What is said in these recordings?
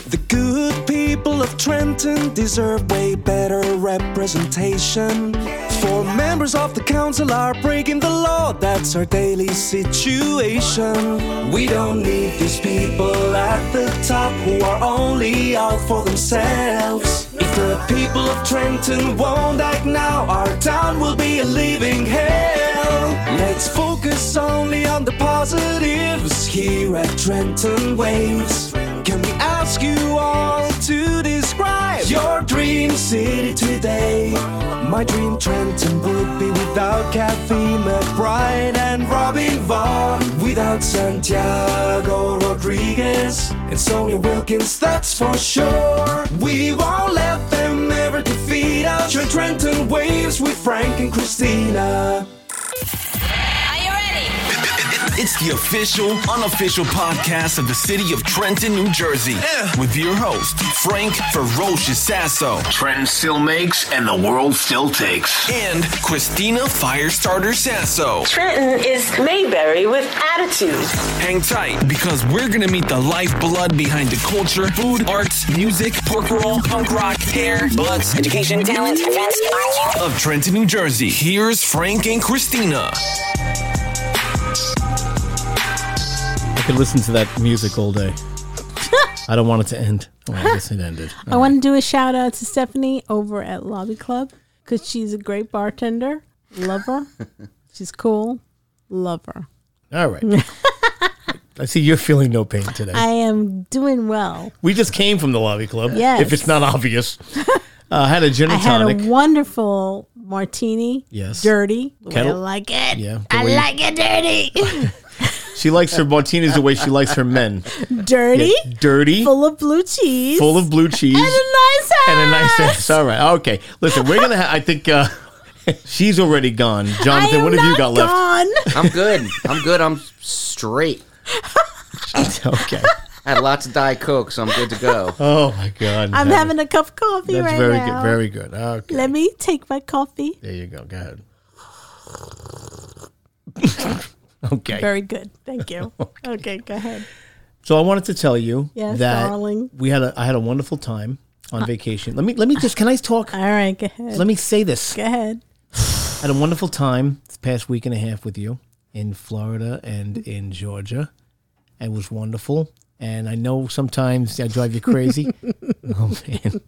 The good people of Trenton deserve way better representation. For members of the council are breaking the law, that's our daily situation. We don't need these people at the top who are only out for themselves. If the people of Trenton won't act now, our town will be a living hell. Let's focus only on the positives here at Trenton Waves. Can we ask you all to describe your dream city today? My dream Trenton would be without Kathy McBride and Robin Vaughn, without Santiago Rodriguez and Sonia Wilkins, that's for sure. We won't let them ever defeat us. Join Trenton Waves with Frank and Christina. It's the official, unofficial podcast of the city of Trenton, New Jersey. With your host, Frank Ferocious Sasso. Trenton still makes and the world still takes. And Christina Firestarter Sasso. Trenton is Mayberry with attitude. Hang tight, because we're going to meet the lifeblood behind the culture, food, arts, music, pork roll, punk rock, hair, bloods, education, talent, events, of Trenton, New Jersey. Here's Frank and Christina. I could listen to that music all day. I don't want it to end. Well, I guess it ended. I want to do a shout out to Stephanie over at Lobby Club because she's a great bartender. Love her. She's cool. Love her. All right. I see you're feeling no pain today. I am doing well. We just came from the Lobby Club. Yes. If it's not obvious. Had a gin and I tonic. had a wonderful martini. Yes. Dirty. The way I Kettle. like it. Yeah. I like it dirty. She likes her martinis the way she likes her men. Dirty. Yeah, dirty. Full of blue cheese. Full of blue cheese. And a nice ass. And a nice ass. All right. Okay. Listen, we're going to have, I think she's already gone. Jonathan, what have you got left? I'm good. I'm straight. Okay. I had lots of Diet Coke, so I'm good to go. Oh, my God. I'm having a cup of coffee That's right very now. good. Very good. Okay. Let me take my coffee. There you go. Go ahead. Okay. Very good. Thank you. Okay, go ahead. So I wanted to tell you Yes, that darling. I had a wonderful time on vacation. Let me just, can I talk? All right, go ahead. Let me say this. Go ahead. I had a wonderful time this past week and a half with you in Florida and in Georgia. It was wonderful. And I know sometimes I drive you crazy. Oh, man.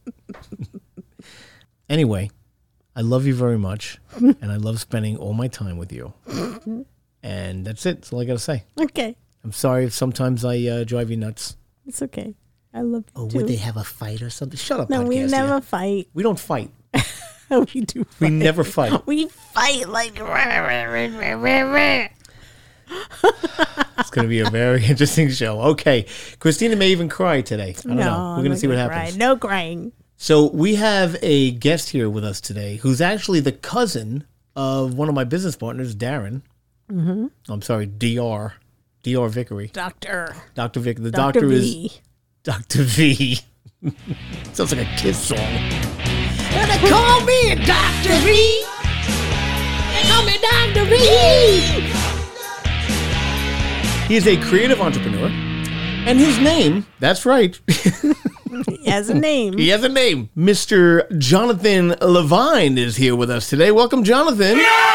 Anyway, I love you very much. And I love spending all my time with you. And that's it. That's all I got to say. Okay. I'm sorry if sometimes I drive you nuts. It's okay. I love you too. Would they have a fight or something? Shut up, No, we podcast, never yeah. fight. We don't fight. We do fight. We never fight. We fight like... It's going to be a very interesting show. Okay. Christina may even cry today. I don't know. We're going to see what happens. No crying. So we have a guest here with us today who's actually the cousin of one of my business partners, Darren. Mm-hmm. I'm sorry, DR Vickery. Dr. Vic. The Dr. doctor V. is Dr. V. Sounds like a Kiss song. They call me Dr. V. They call me Dr. V. He is a creative entrepreneur. And his name, that's right. He has a name. He has a name. Mr. Jonathan Levine is here with us today. Welcome, Jonathan.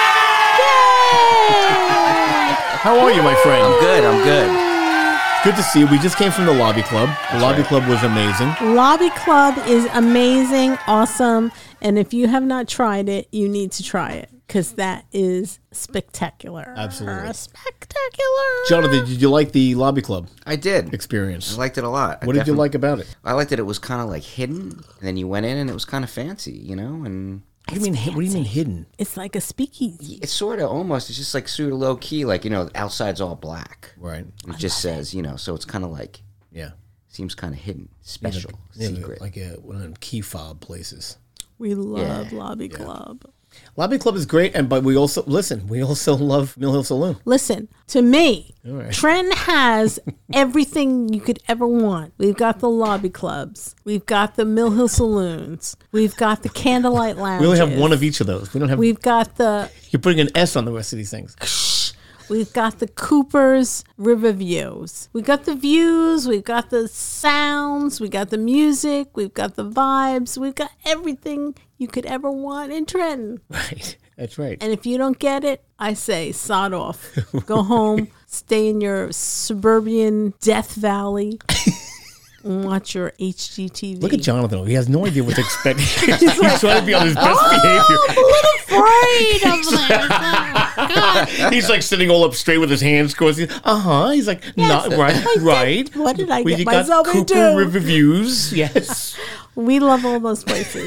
How are you, my friend? I'm good. Good to see you. We just came from the Lobby Club. The Lobby Club was amazing. Lobby Club is amazing, awesome, and if you have not tried it, you need to try it because that is spectacular. Absolutely. Spectacular. Jonathan, did you like the Lobby Club I did. experience? I liked it a lot. What did you like about it? I liked that it was kind of like hidden, and then you went in and it was kind of fancy, you know, and... What do you mean hidden? It's like a speakeasy. It's sort of almost, it's just like sort of low key, like, you know, the outside's all black. Right. It just says, you know, so it's kind of like, Yeah. seems kind of hidden, special, Yeah, secret. like one of them key fob places. We love Yeah. Lobby Club. Lobby Club is great, but we also love Mill Hill Saloon. Listen, to me, All right. Trent has everything you could ever want. We've got the lobby clubs. We've got the Mill Hill Saloons. We've got the Candlelight Lounges. We only have one of each of those. We don't have. We've got the... You're putting an S on the rest of these things. We've got the Cooper's River Views. We got the views. We've got the sounds. We got the music. We've got the vibes. We've got everything you could ever want in Trenton. Right. That's right. And if you don't get it, I say sod off. Go home, stay in your suburban Death Valley, and watch your HGTV. Look at Jonathan. He has no idea what to expect. He's trying to be on his best behavior. I'm a little afraid of this. Oh, God. He's like sitting all up straight with his hands crossed. He's like, Yes, not right, I did. right. What did I We get got myself Cooper into? River Views. Yes. We love all those places.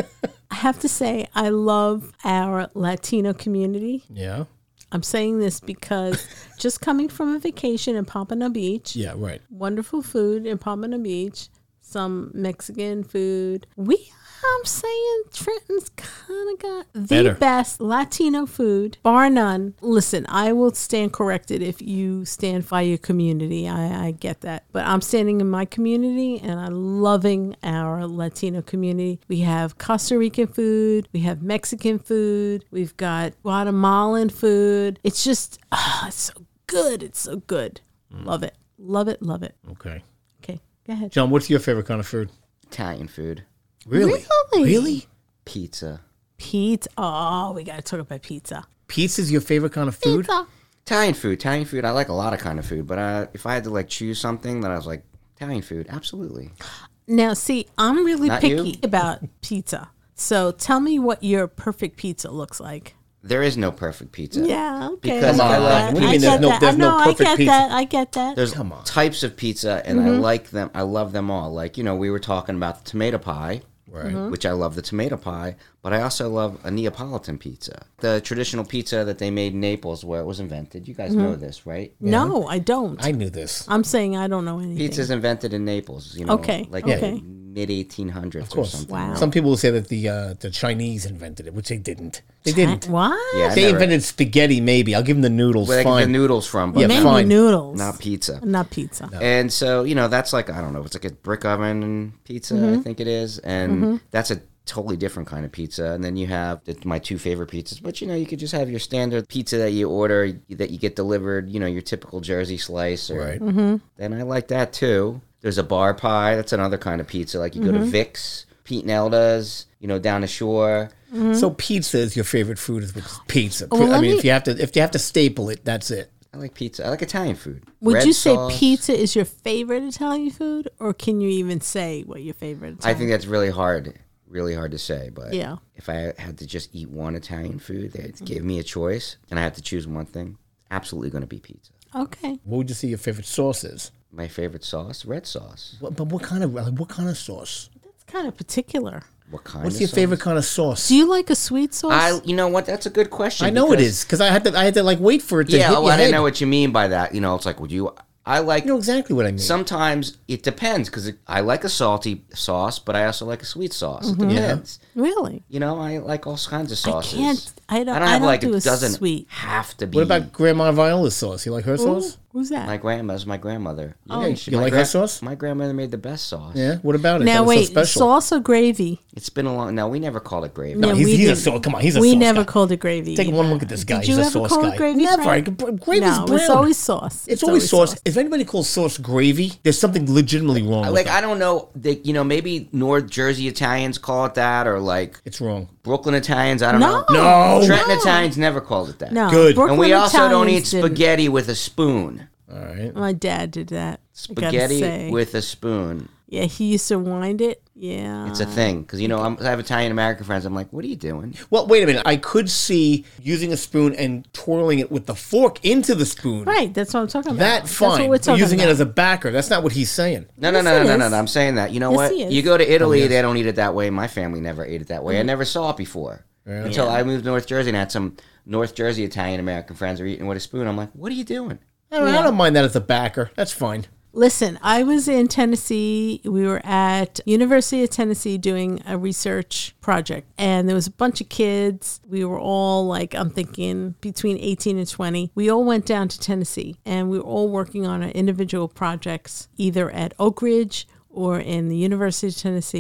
I have to say, I love our Latino community. Yeah. I'm saying this because just coming from a vacation in Pompano Beach, Yeah, right. wonderful food in Pompano Beach, some Mexican food. I'm saying Trenton's kind of got the Better. best Latino food, bar none. Listen, I will stand corrected if you stand by your community. I get that. But I'm standing in my community, and I'm loving our Latino community. We have Costa Rican food. We have Mexican food. We've got Guatemalan food. It's just, it's so good. It's so good. Love it. Love it. Love it. Okay. Okay, go ahead. John, what's your favorite kind of food? Italian food. Really? Really? Pizza. Pizza. Oh, we got to talk about pizza. Pizza's your favorite kind of food? Pizza. Italian food. I like a lot of kind of food, but if I had to like choose something that I was like, Italian food, absolutely. Now, see, I'm really Not picky you? about pizza. So tell me what your perfect pizza looks like. There is no perfect pizza. Yeah, okay. Because I I get love- that. What do you I mean get there's that. no I perfect get pizza? that. I get that. There's Come on. types of pizza, and I like them. I love them all. Like, we were talking about the tomato pie, Right. which I love the tomato pie, but I also love a Neapolitan pizza. The traditional pizza that they made in Naples, where it was invented. You guys know this, right? No, I don't. I knew this. I'm saying I don't know anything. Pizza's invented in Naples, Okay, like okay. mid 1800s or course. something. Wow. Some people will say that the Chinese invented it, which they didn't. They didn't. What? Yeah, I They never- invented spaghetti, maybe. I'll give them the noodles. Where they get Fine. the noodles from, but Yeah, Maybe fine. noodles. not pizza. Not pizza. And so, that's like, I don't know, it's like a brick oven pizza, I think it is. And that's a totally different kind of pizza. And then you have my two favorite pizzas. But, you could just have your standard pizza that you order, that you get delivered, your typical Jersey slice. Right. Then I like that too. There's a bar pie. That's another kind of pizza. Like you go to Vic's, Pete Nelda's, down the shore. So pizza is your favorite food? Is pizza? Well, I let mean, me- if you have to staple it, that's it. I like pizza. I like Italian food. Would Red you say sauce. pizza is your favorite Italian food, or can you even say what your favorite Italian I think that's really hard to say. But Yeah. if I had to just eat one Italian food, they gave me a choice, and I had to choose one thing, absolutely going to be pizza. Okay. What would you say your favorite sauce is? My favorite sauce, red sauce. But what kind of sauce? It's kind of particular. What kind What's of your sauce? favorite kind of sauce? Do you like a sweet sauce? You know what? That's a good question. I know it because- is because I had to like wait for it to Yeah, hit well, your I didn't head. know what you mean by that. It's like, I like. You know exactly what I mean. Sometimes it depends because I like a salty sauce, but I also like a sweet sauce. It depends. Really? I like all kinds of sauces. I don't have like do it a doesn't sweet. have to be. What about Grandma Viola's sauce? You like her Ooh, sauce? who's that? my grandma's my grandmother? Oh. Yeah, You like her sauce? My grandmother made the best sauce. Yeah. What about it? Now That was wait, so special. sauce or gravy? It's been a long. No, we never called it gravy. No, Yeah, he's, we he's a didn't. sauce. Come on, he's a We sauce never guy. called it gravy. Take one either. look at this guy. Did He's you a ever sauce call guy. it gravy? Never. Frank? Gravy's No, brown. it's always sauce. It's always sauce. If anybody calls sauce gravy, there's something legitimately wrong. with Like it. I don't know, maybe North Jersey Italians call it that, or like It's wrong. Brooklyn Italians. I don't know. No. Trenton Italians never called it that. No, Good. Brooklyn And we also don't eat Italians didn't. spaghetti with a spoon. All right. My dad did that. I gotta Spaghetti say. with a spoon. Yeah, he used to wind it. Yeah. It's a thing because I have Italian American friends. I'm like, what are you doing? Well, wait a minute. I could see using a spoon and twirling it with the fork into the spoon. Right, that's what I'm talking about. That That's fine. what we're talking Using about. it as a backer. That's not what he's saying. No, Yes, no. it is. I'm saying that. You know Yes, what? he is. You go to Italy, yes. they don't eat it that way. My family never ate it that way. I never saw it before until I moved to North Jersey and had some North Jersey Italian American friends who are eating with a spoon. I'm like, what are you doing? I don't mind that as a backer. That's fine. Listen, I was in Tennessee. We were at University of Tennessee doing a research project, and there was a bunch of kids. We were all like, I'm thinking between 18 and 20. We all went down to Tennessee, and we were all working on our individual projects, either at Oak Ridge or in the University of Tennessee.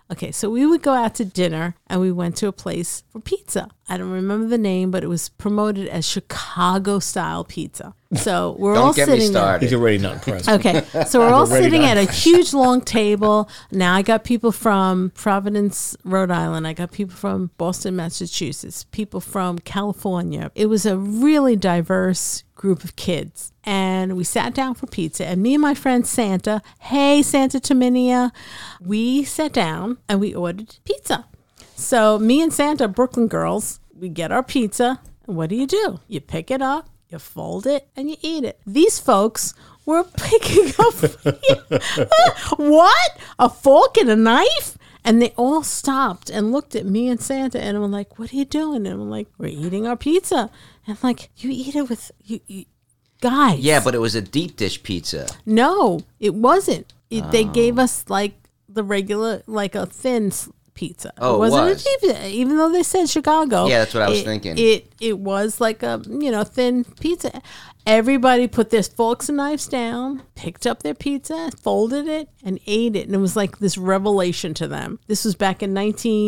Okay, so we would go out to dinner and we went to a place for pizza. I don't remember the name, but it was promoted as Chicago-style pizza. So we're all Don't get me sitting there. started. He's already not impressed. Okay, so we're all Already sitting not at a huge long table. Now I got people from Providence, Rhode Island. I got people from Boston, Massachusetts. People from California. It was a really diverse group of kids. And we sat down for pizza. And me and my friend Santa, hey, Santa Terminia, we sat down and we ordered pizza. So me and Santa, Brooklyn girls, we get our pizza. And what do? You pick it up. You fold it and you eat it. These folks were picking up what? A fork and a knife? And they all stopped and looked at me and Santa and were like, what are you doing? And I'm like, we're eating our pizza. And I'm like, you eat it with you guys. Yeah, but it was a deep dish pizza. No, it wasn't. They gave us like the regular, like a thin pizza. Oh, it wasn't it was. a deep, even though they said Chicago. Yeah, that's what I was thinking. It was like a thin pizza. Everybody put their forks and knives down, picked up their pizza, folded it, and ate it. And it was like this revelation to them. This was back in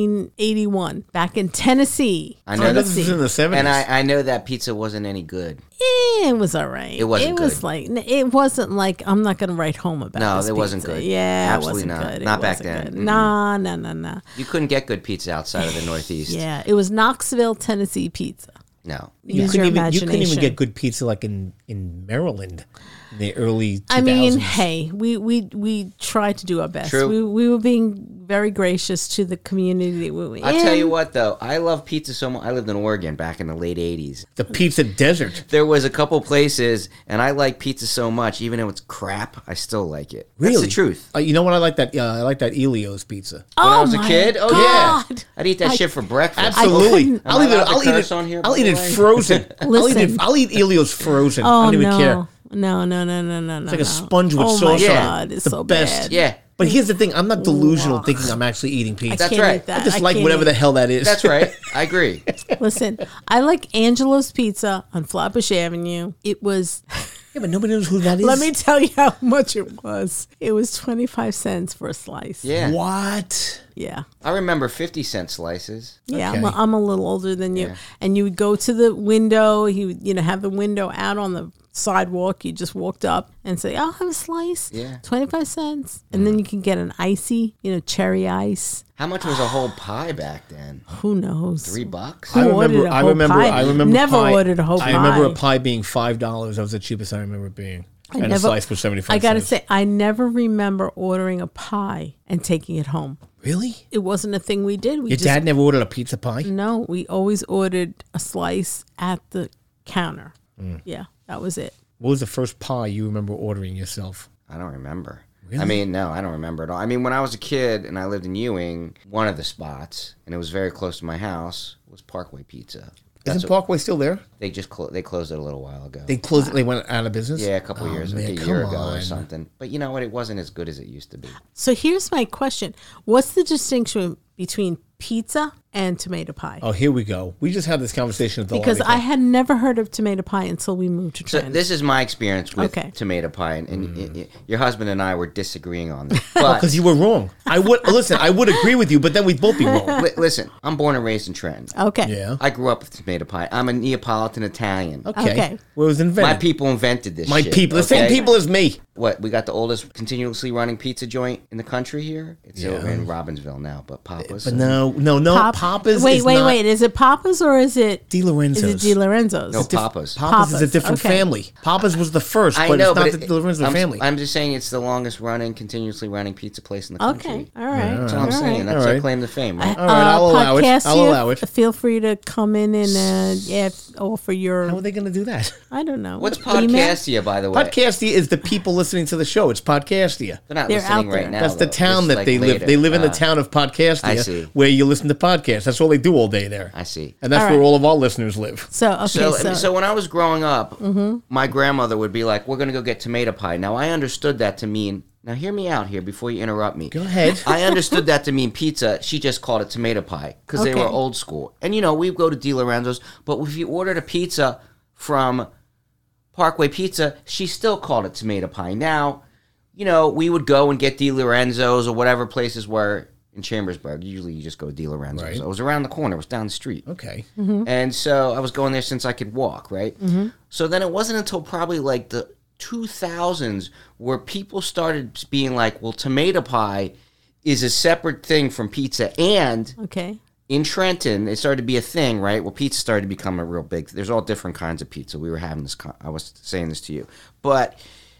1981, back in Tennessee. I know This is in the 70s. And I know that pizza wasn't any good. It was all right. It wasn't It was good. like, it wasn't like, I'm not going to write home about No, this it wasn't pizza. good. Yeah, Absolutely it wasn't not. good. Not It back wasn't then. good. Nah. You couldn't get good pizza outside of the Northeast. Yeah, it was Knoxville, Tennessee pizza. No. Use your You imagination. couldn't even get good pizza like in Maryland in the early 2000s. I mean, hey, we tried to do our best. True. We were being very gracious to the community that we were in. I'll tell you what, though. I love pizza so much. I lived in Oregon back in the late 80s. The pizza desert. There was a couple places, and I like pizza so much, even though it's crap, I still like it. Really? That's the truth. You know what I like that? I like that Elio's pizza. When I was a my kid, oh God. yeah, I'd eat that shit for breakfast. Absolutely. couldn't- Am I allowed to curse on here, by I'll eat the it way? frozen. Listen. I'll eat Elio's frozen. I Oh don't even no. care. No. It's like a sponge with Oh sauce my on it. God, it's the so best. bad. Yeah, But here's the thing: I'm not delusional thinking I'm actually eating pizza. That's Can't right. eat that. I just like can't whatever eat the hell that is. that's right. I agree. Listen, I like Angelo's Pizza on Flatbush Avenue. It was, Yeah, but nobody knows who that is. let me tell you how much it was. It was 25 cents for a slice. Yeah, What? Yeah. I remember 50-cent slices. Yeah, Okay. I'm a little older than you. Yeah. And you would go to the window, he would, have the window out on the sidewalk. You just walked up and say, I'll have a slice. Yeah. 25 cents. And then you can get an icy, cherry ice. How much was a whole pie back then? Who knows? $3? Who ordered a whole pie? I remember. Never pie. ordered a whole I remember a pie. pie being $5. That was the cheapest I remember it being. And a never- slice was 75 I got to cents. say, I never remember ordering a pie and taking it home. Really? It wasn't a thing we did. We Your just, dad never ordered a pizza pie? No, we always ordered a slice at the counter. Mm. Yeah, that was it. What was the first pie you remember ordering yourself? I don't remember. Really? I mean, no, I don't remember at all. I mean, when I was a kid and I lived in Ewing, one of the spots, and it was very close to my house, was Parkway Pizza. Isn't Parkway still there? They just they closed it a little while ago. They closed it. They went out of business. Yeah, a couple years, man, like a come year ago or on. something. But you know what? It wasn't as good as it used to be. So here's my question. What's the distinction between pizza and tomato pie? Oh, here we go. We just had this conversation at the Because Lobby I had never heard of tomato pie until we moved to So Trenton. this is my experience with Okay. tomato pie, and your husband and I were disagreeing on this. Club. But Because you were wrong. I would listen. I would agree with you, but then we'd both be wrong. listen, I'm born and raised in Trenton. Okay. Yeah. I grew up with tomato pie. I'm a Neapolitan Italian. Okay. Okay. Well, it was My invented. people invented this My shit, people. The same okay? people as me. What, we got the oldest continuously running pizza joint in the country here? It's over in Robbinsville now, but Papa's. But no. Papa's. Wait, is wait, not wait. Is it Papa's or is it Di Lorenzo's. Is it Di Lorenzo's? No, Papa's. Papa's is a Papa's, different okay. family. Papa's was the first, I but know, it's not but the Di Lorenzo family. I'm just saying it's the longest running, continuously running pizza place in the country. Okay. All right. That's all I'm saying. That's All their right. claim to fame, right? All right, I'll allow it. Podcast I'll you, allow it. Feel free to come in and offer How your. are they going to do that? I don't know. What's email? Podcastia, by the way? Podcastia is the people listening to the show. It's Podcastia. They're not They're listening out right there. now. That's the though. town It's that like they live. later. They live in the town of Podcastia, I see. where you listen to podcasts. That's all they do all day there. I see. And that's All where right. all of our listeners live. So okay. So when I was growing up, Mm-hmm. my grandmother would be like, "We're gonna go get tomato pie." Now I understood that to mean. Now hear me out here before you interrupt me. Go ahead. I understood that to mean pizza. She just called it tomato pie because they were Okay. old school. And we go to Di Lorenzo's, but if you ordered a pizza from Parkway Pizza, she still called it tomato pie. Now, we would go and get Di Lorenzo's or whatever places were in Chambersburg. Usually you just go to Di Lorenzo's. Right. So it was around the corner. It was down the street. Okay. And so I was going there since I could walk, right? So then it wasn't until probably like the 2000s where people started being like, well, tomato pie is a separate thing from pizza. And Okay. in Trenton, it started to be a thing, right? Well, pizza started to become a real big. There's all different kinds of pizza. We were having this. I was saying this to you, but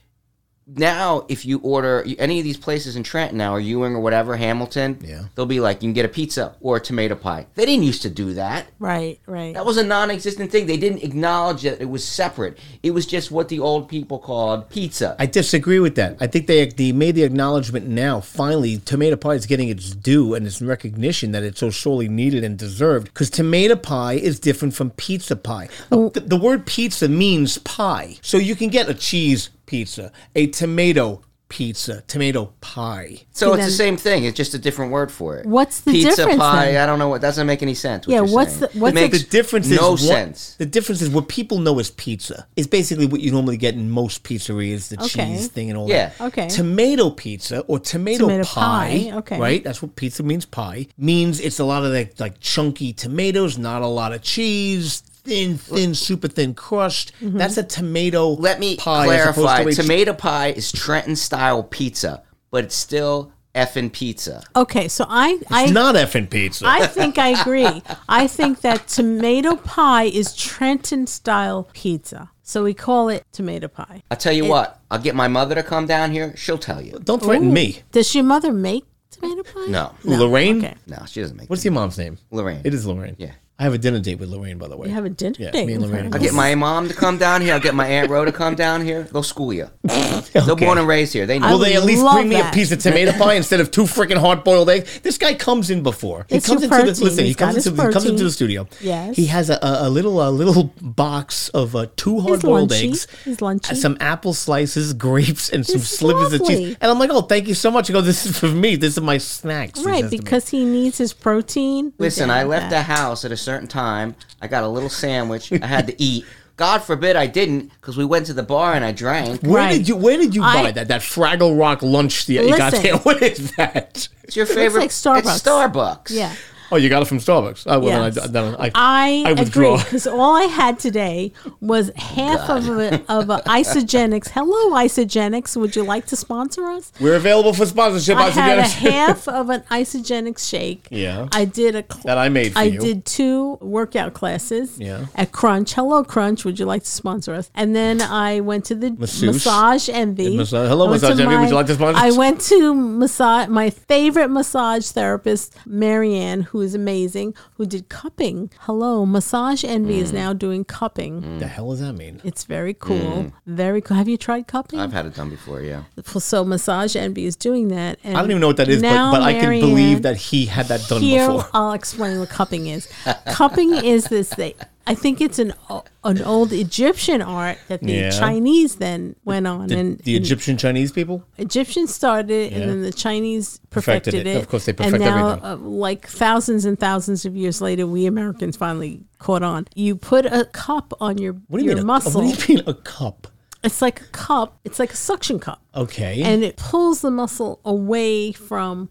now if you order any of these places in Trenton now, or Ewing or whatever, Hamilton, they'll be like, you can get a pizza or a tomato pie. They didn't used to do that. Right. That was a non-existent thing. They didn't acknowledge that it was separate. It was just what the old people called pizza. I disagree with that. I think they made the acknowledgement now. Finally, tomato pie is getting its due and its recognition that it's so sorely needed and deserved. Because tomato pie is different from pizza pie. The word pizza means pie. So you can get a cheese pizza, a tomato pizza, tomato pie. So it's the same thing. It's just a different word for it. What's the pizza difference, pie? then? I don't know. What doesn't make any sense. Yeah, what's what's makes the difference? no is sense. The difference is what people know as pizza is basically what you normally get in most pizzerias, the Okay. cheese thing and all Yeah. that. Okay. Tomato pizza or tomato pie, okay. right? That's what pizza means. Pie means it's a lot of like chunky tomatoes, not a lot of cheese. Thin, super thin crust. That's a tomato Let me pie. clarify. Tomato pie is Trenton-style pizza, but it's still effing pizza. Okay, so It's not effing pizza. I think I agree. I think that tomato pie is Trenton style pizza. So we call it tomato pie. I'll tell you what. I'll get my mother to come down here. She'll tell you. Don't threaten me. Does your mother make tomato pie? No. Lorraine? Okay. No, she doesn't make What's it. your mom's name? Lorraine. It is Lorraine. Yeah. I have a dinner date with Lorraine, by the way. You have a dinner Yeah, date me and with Lorraine. her. I'll get my mom to come down here. I'll get my Aunt Rhoda to come down here. They'll school you. They're Okay. born and raised here. They know. Will they at least love bring me a that. piece of tomato pie instead of 2 freaking hard-boiled eggs? This guy comes in before. He It's comes your into protein. the listen. He He's got comes his into protein. the studio. Yes. He has a little box of 2 hard-boiled lunchy. eggs, His lunchy. some apple slices, grapes, and some It's slivers of lovely. cheese. And I'm like, oh, thank you so much. He goes, this is for me. This is my snacks. he Right, says to me. because he needs his protein. Listen, Yeah, I left the that. house at a certain time. I got a little sandwich. I had to eat. God forbid I didn't, because we went to the bar and I drank. Where Right. did you buy I- that Fraggle Rock lunch that you got Listen. there? What is that? It's your favorite. like Starbucks. It's Starbucks. Yeah. Oh, you got it from Starbucks. Oh, well, Yes. then I I agree withdraw. because all I had today was half of a Isogenics. Hello, Isogenics. Would you like to sponsor us? We're available for sponsorship. I had a Isogenics. half of an Isogenics shake. Yeah. I did That I made for you. did 2 workout classes. Yeah. At Crunch. Hello, Crunch. Would you like to sponsor us? And then I went to the Masseuse. Massage Envy. Hello, I went to Massage Envy. Would you like to sponsor I us? went to my favorite massage therapist, Marianne, who is amazing, who did cupping. Hello, Massage Envy is now doing cupping. The hell does that mean? It's very cool. Very cool. Have you tried cupping? I've had it done before, yeah. So Massage Envy is doing that. And I don't even know what that is, now but I can Marianne- believe that he had that done Here, before. I'll explain what cupping is. Cupping is this thing. I think it's an old Egyptian art that the Yeah. Chinese then went on. and The Egyptian Chinese people? Egyptians started it, Yeah. and then the Chinese Perfected perfected it. it. Of course, they perfect And now, everything. like thousands and thousands of years later, we Americans finally caught on. You put a cup on your What do you mean? muscle. What do you mean a cup? It's like a cup. It's like a suction cup, Okay. and it pulls the muscle away from.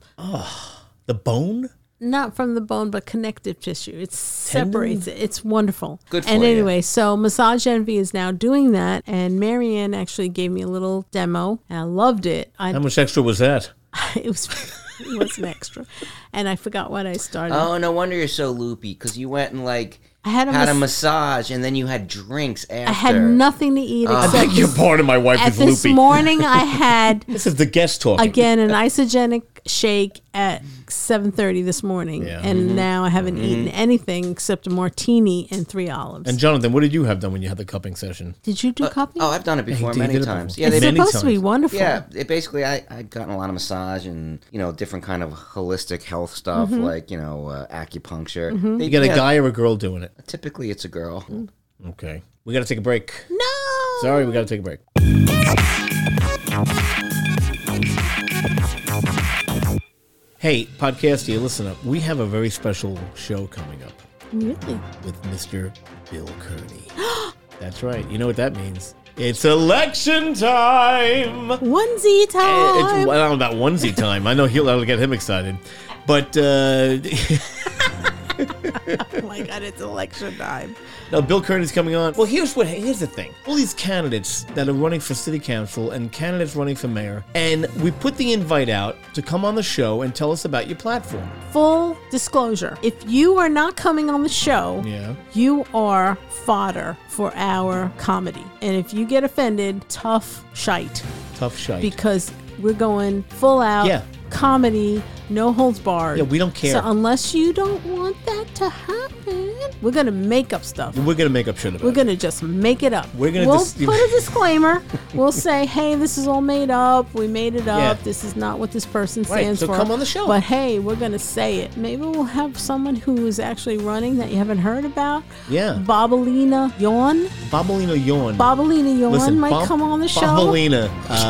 the bone? Not from the bone, but connective tissue. It separates it. It's wonderful. Good for And you. anyway, so Massage Envy is now doing that, and Marianne actually gave me a little demo, and I loved it. How much extra was that? It wasn't extra, and I forgot what I started. Oh, no wonder you're so loopy, because you went and, like, I had a a mas- massage, and then you had drinks after. I had nothing to eat I except beg your pardon, my wife at is this loopy. morning. I had This is the guest talking. again an isogenic shake at 7:30 this morning, Yeah. and now I haven't eaten anything except a martini and 3 olives. And Jonathan, what did you have done when you had the cupping session? Did you do cupping? Oh, I've done it before you many did it times. before. Yeah, it's they many supposed to be times. wonderful. Yeah, it basically, I'd gotten a lot of massage and, different kind of holistic health stuff, Mm-hmm. like, acupuncture. You got a guy or a girl doing it? Typically, it's a girl. Okay. We got to take a break. No. Sorry, we got to take a break. Hey, podcaster, listen up. We have a very special show coming up Really? with Mr. Bill Kearney. That's right. You know what that means? It's election time. Onesie time. I don't know about onesie time. I know that'll get him excited. But Oh my God, it's election time. no, Bill Kearney's coming on. Well, here's the thing. All these candidates that are running for city council and candidates running for mayor, and we put the invite out to come on the show and tell us about your platform. Full disclosure, if you are not coming on the show, Yeah. you are fodder for our comedy. And if you get offended, tough shite. Tough shite. Because we're going full out Yeah. comedy, no holds barred. Yeah, we don't care. So unless you don't want that to happen, we're going to make up stuff. We're going to make up shit about We're it. going to just make it up. We're gonna we'll just- put a disclaimer. We'll say, hey, this is all made up. We made it up. Yeah. This is not what this person Right, stands so for. come on the show. But hey, we're going to say it. Maybe we'll have someone who is actually running that you haven't heard about. Yeah. Bobolina Yawn. Bobolina Yawn. Bobolina Yawn Listen, might come on the show. Bobolina,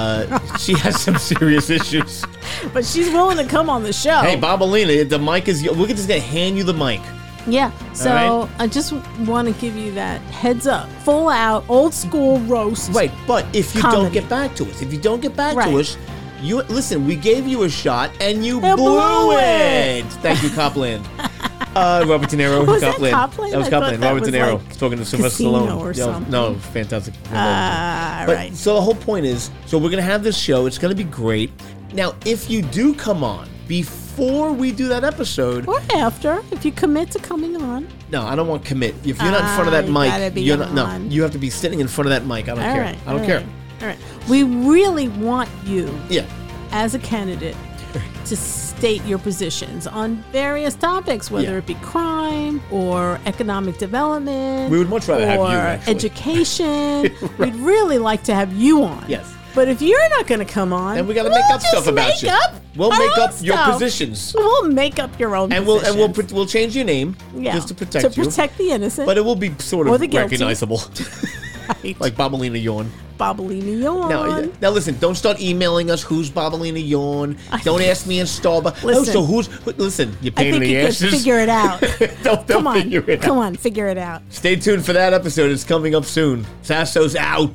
she has some serious issues. But she's willing to come on the show. Hey, Bobolina, the mic is. We're just gonna hand you the mic. Yeah, so All right. I just want to give you that heads up. Full out, old school roast. Right, but if you don't Comedy. get back to us, Right. to us, you listen. We gave you a shot and you And blew blew it. it. Thank you, Copland. Robert De Niro. Was that Copland. Copland? That was I thought Copland. that Robert De was Niro like talking to Sylvester Casino Stallone. or Yeah, something. no, fantastic. All But right. so the whole point is, so we're gonna have this show. It's gonna be great. Now, if you do come on before we do that episode, Or after, if you commit to coming on. no, I don't want commit. If you're not in front of that You gotta mic, be you're not. No, on. you have to be sitting in front of that mic. I don't All care. right. I don't all care. right, All right. We really want you, Yeah. as a candidate, to state your positions on various topics, whether Yeah. it be crime or economic development. We would much rather have you, or actually. education. We'd really like to have you on. Yes. But if you're not going to come on, And we got to we'll make up just stuff about make you. Up We'll our make own up your stuff. positions. We'll make up your own And positions. we'll change your name Yeah. just to protect you. the innocent. But it will be sort Or of the guilty. recognizable, Right. like Bobolina Yawn. Bobolina Yawn. Now listen, don't start emailing us who's Bobolina Yawn. Don't ask me in Starbucks. Listen. So who's? Listen, you I pain in think the you could asses. figure it out. Don't Come on. figure it Come out. on, figure it out. Stay tuned for that episode. It's coming up soon. Sasso's out.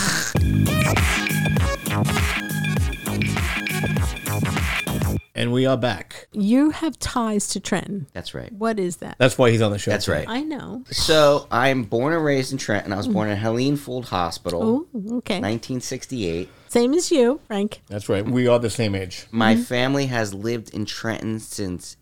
And we are back. You have ties to Trenton. That's right. What is that? That's why he's on the show. That's right. I know. So I'm born and raised in Trenton. I was born in Helene Fould Hospital, Oh, okay. 1968. Same as you, Frank. That's right. We are the same age. My family has lived in Trenton since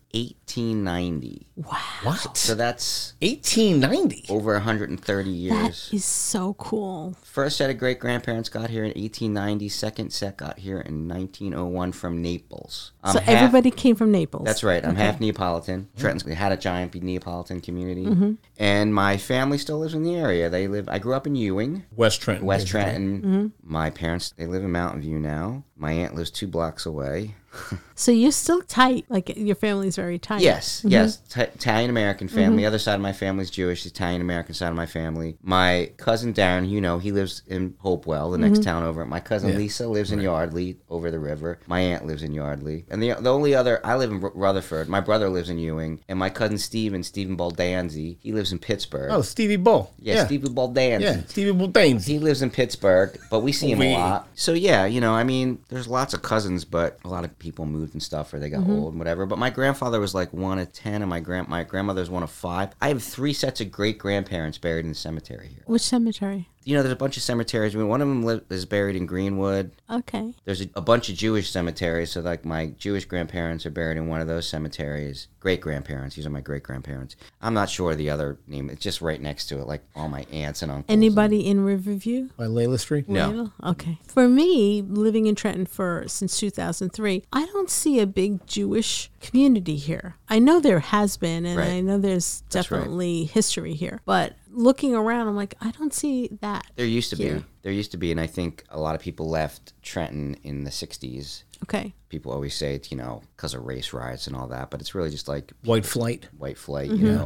1890. What? So that's 1890. over 130 That years. is so cool. First set of great grandparents got here in 1890. Second set got here in 1901 from Naples. So everybody came from Naples. That's right. I'm Okay. half Neapolitan. Trenton's had a giant big Neapolitan community, Mm-hmm. and my family still lives in the area. They live. I grew up in Ewing, West Trenton. West basically. Trenton. Mm-hmm. My parents they live in Mountain View now. My aunt lives 2 blocks away. So you're still tight. Like your family's very tight. Yes, Mm-hmm. yes. Italian American family. Other side of my family's Jewish. Italian American side of my family. My cousin Darren, he lives in Hopewell, the next town over. My cousin Yeah. Lisa lives in Yardley, over the river. My aunt lives in Yardley, and the only other I live in Rutherford. My brother lives in Ewing, and my cousin Stephen Baldanzi, he lives in Pittsburgh. Oh, Stevie Bull. yeah, Stephen Baldanzi. Yeah, Stevie Bulldanes. He lives in Pittsburgh, but we see him We- a lot. So yeah, I mean, there's lots of cousins, but a lot of people moved and stuff, or they got old and whatever. But my grandfather was like 1 of 10, and my grandmother's 1 of 5. I have 3 sets of great grandparents buried in the cemetery here. Which cemetery? There's a bunch of cemeteries. I mean, one of them is buried in Greenwood. Okay. There's a bunch of Jewish cemeteries, so like my Jewish grandparents are buried in one of those cemeteries. Great grandparents, these are my great grandparents. I'm not sure the other name. It's just right next to it, like all my aunts and uncles. Anybody in Riverview? By Layla Street? No. Layla? Okay. For me, living in Trenton since 2003, I don't see a big Jewish community here. I know there has been, and Right. I know there's That's right. definitely history here. But looking around, I'm like, I don't see that. There used to here. be. There used to be, and I think a lot of people left Trenton in the 60s. Okay. People always say it's, because of race riots and all that, but it's really just like White Flight. white flight, Mm-hmm.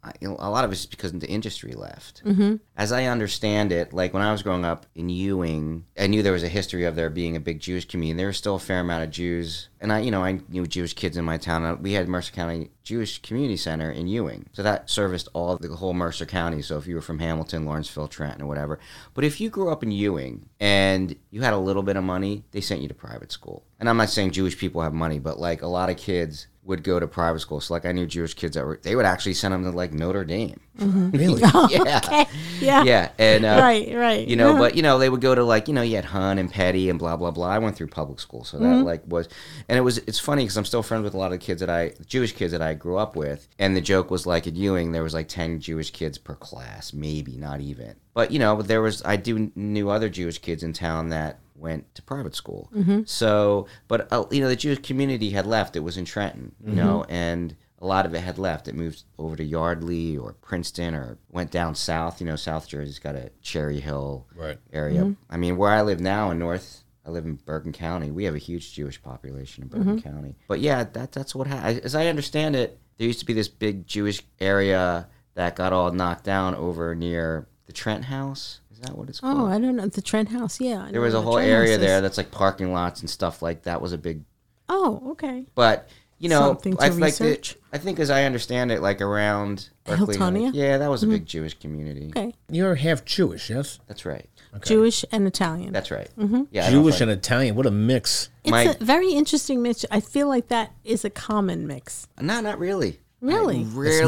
A lot of it's because the industry left. Mm-hmm. As I understand it, like when I was growing up in Ewing, I knew there was a history of there being a big Jewish community. There was still a fair amount of Jews. And I knew Jewish kids in my town. We had Mercer County Jewish Community Center in Ewing. So that serviced the whole Mercer County. So if you were from Hamilton, Lawrenceville, Trenton, or whatever. But if you grew up in Ewing and you had a little bit of money, they sent you to private school. And I'm not saying Jewish people have money, but like a lot of kids would go to private school. So like I knew Jewish kids they would actually send them to like Notre Dame. Really? Yeah. Okay. Yeah. Yeah. And, Right. you know, but, you know, they would go to like, you know, you had Hun and Petty and blah, blah, blah. I went through public school. So that like was, and it's funny because I'm still friends with a lot of Jewish kids that I grew up with. And the joke was like at Ewing, there was like 10 Jewish kids per class, maybe not even. But, you know, I knew other Jewish kids in town that went to private school. So, but, you know, the Jewish community had left. It was in Trenton, you know, and a lot of it had left. It moved over to Yardley or Princeton or went down south. You know, South Jersey's got a Cherry Hill area. I mean, where I live now I live in Bergen County. We have a huge Jewish population in Bergen County. But yeah, that's what happened. As I understand it, there used to be this big Jewish area that got all knocked down over near the Trent House. Is that what it's called? Oh, I don't know. The Trent House, yeah. There was a whole area there that's like parking lots and stuff like that. Was a big. Oh, okay. But you know, Something to research. I think as I understand it, like around Berkeley, Hiltonia? yeah, that was a big Jewish community. Okay. You're half Jewish, yes? That's right. Jewish and Italian. That's right. Yeah, Jewish and Italian. What a mix. It's a very interesting mix. I feel like that is a common mix. No, not really. Really?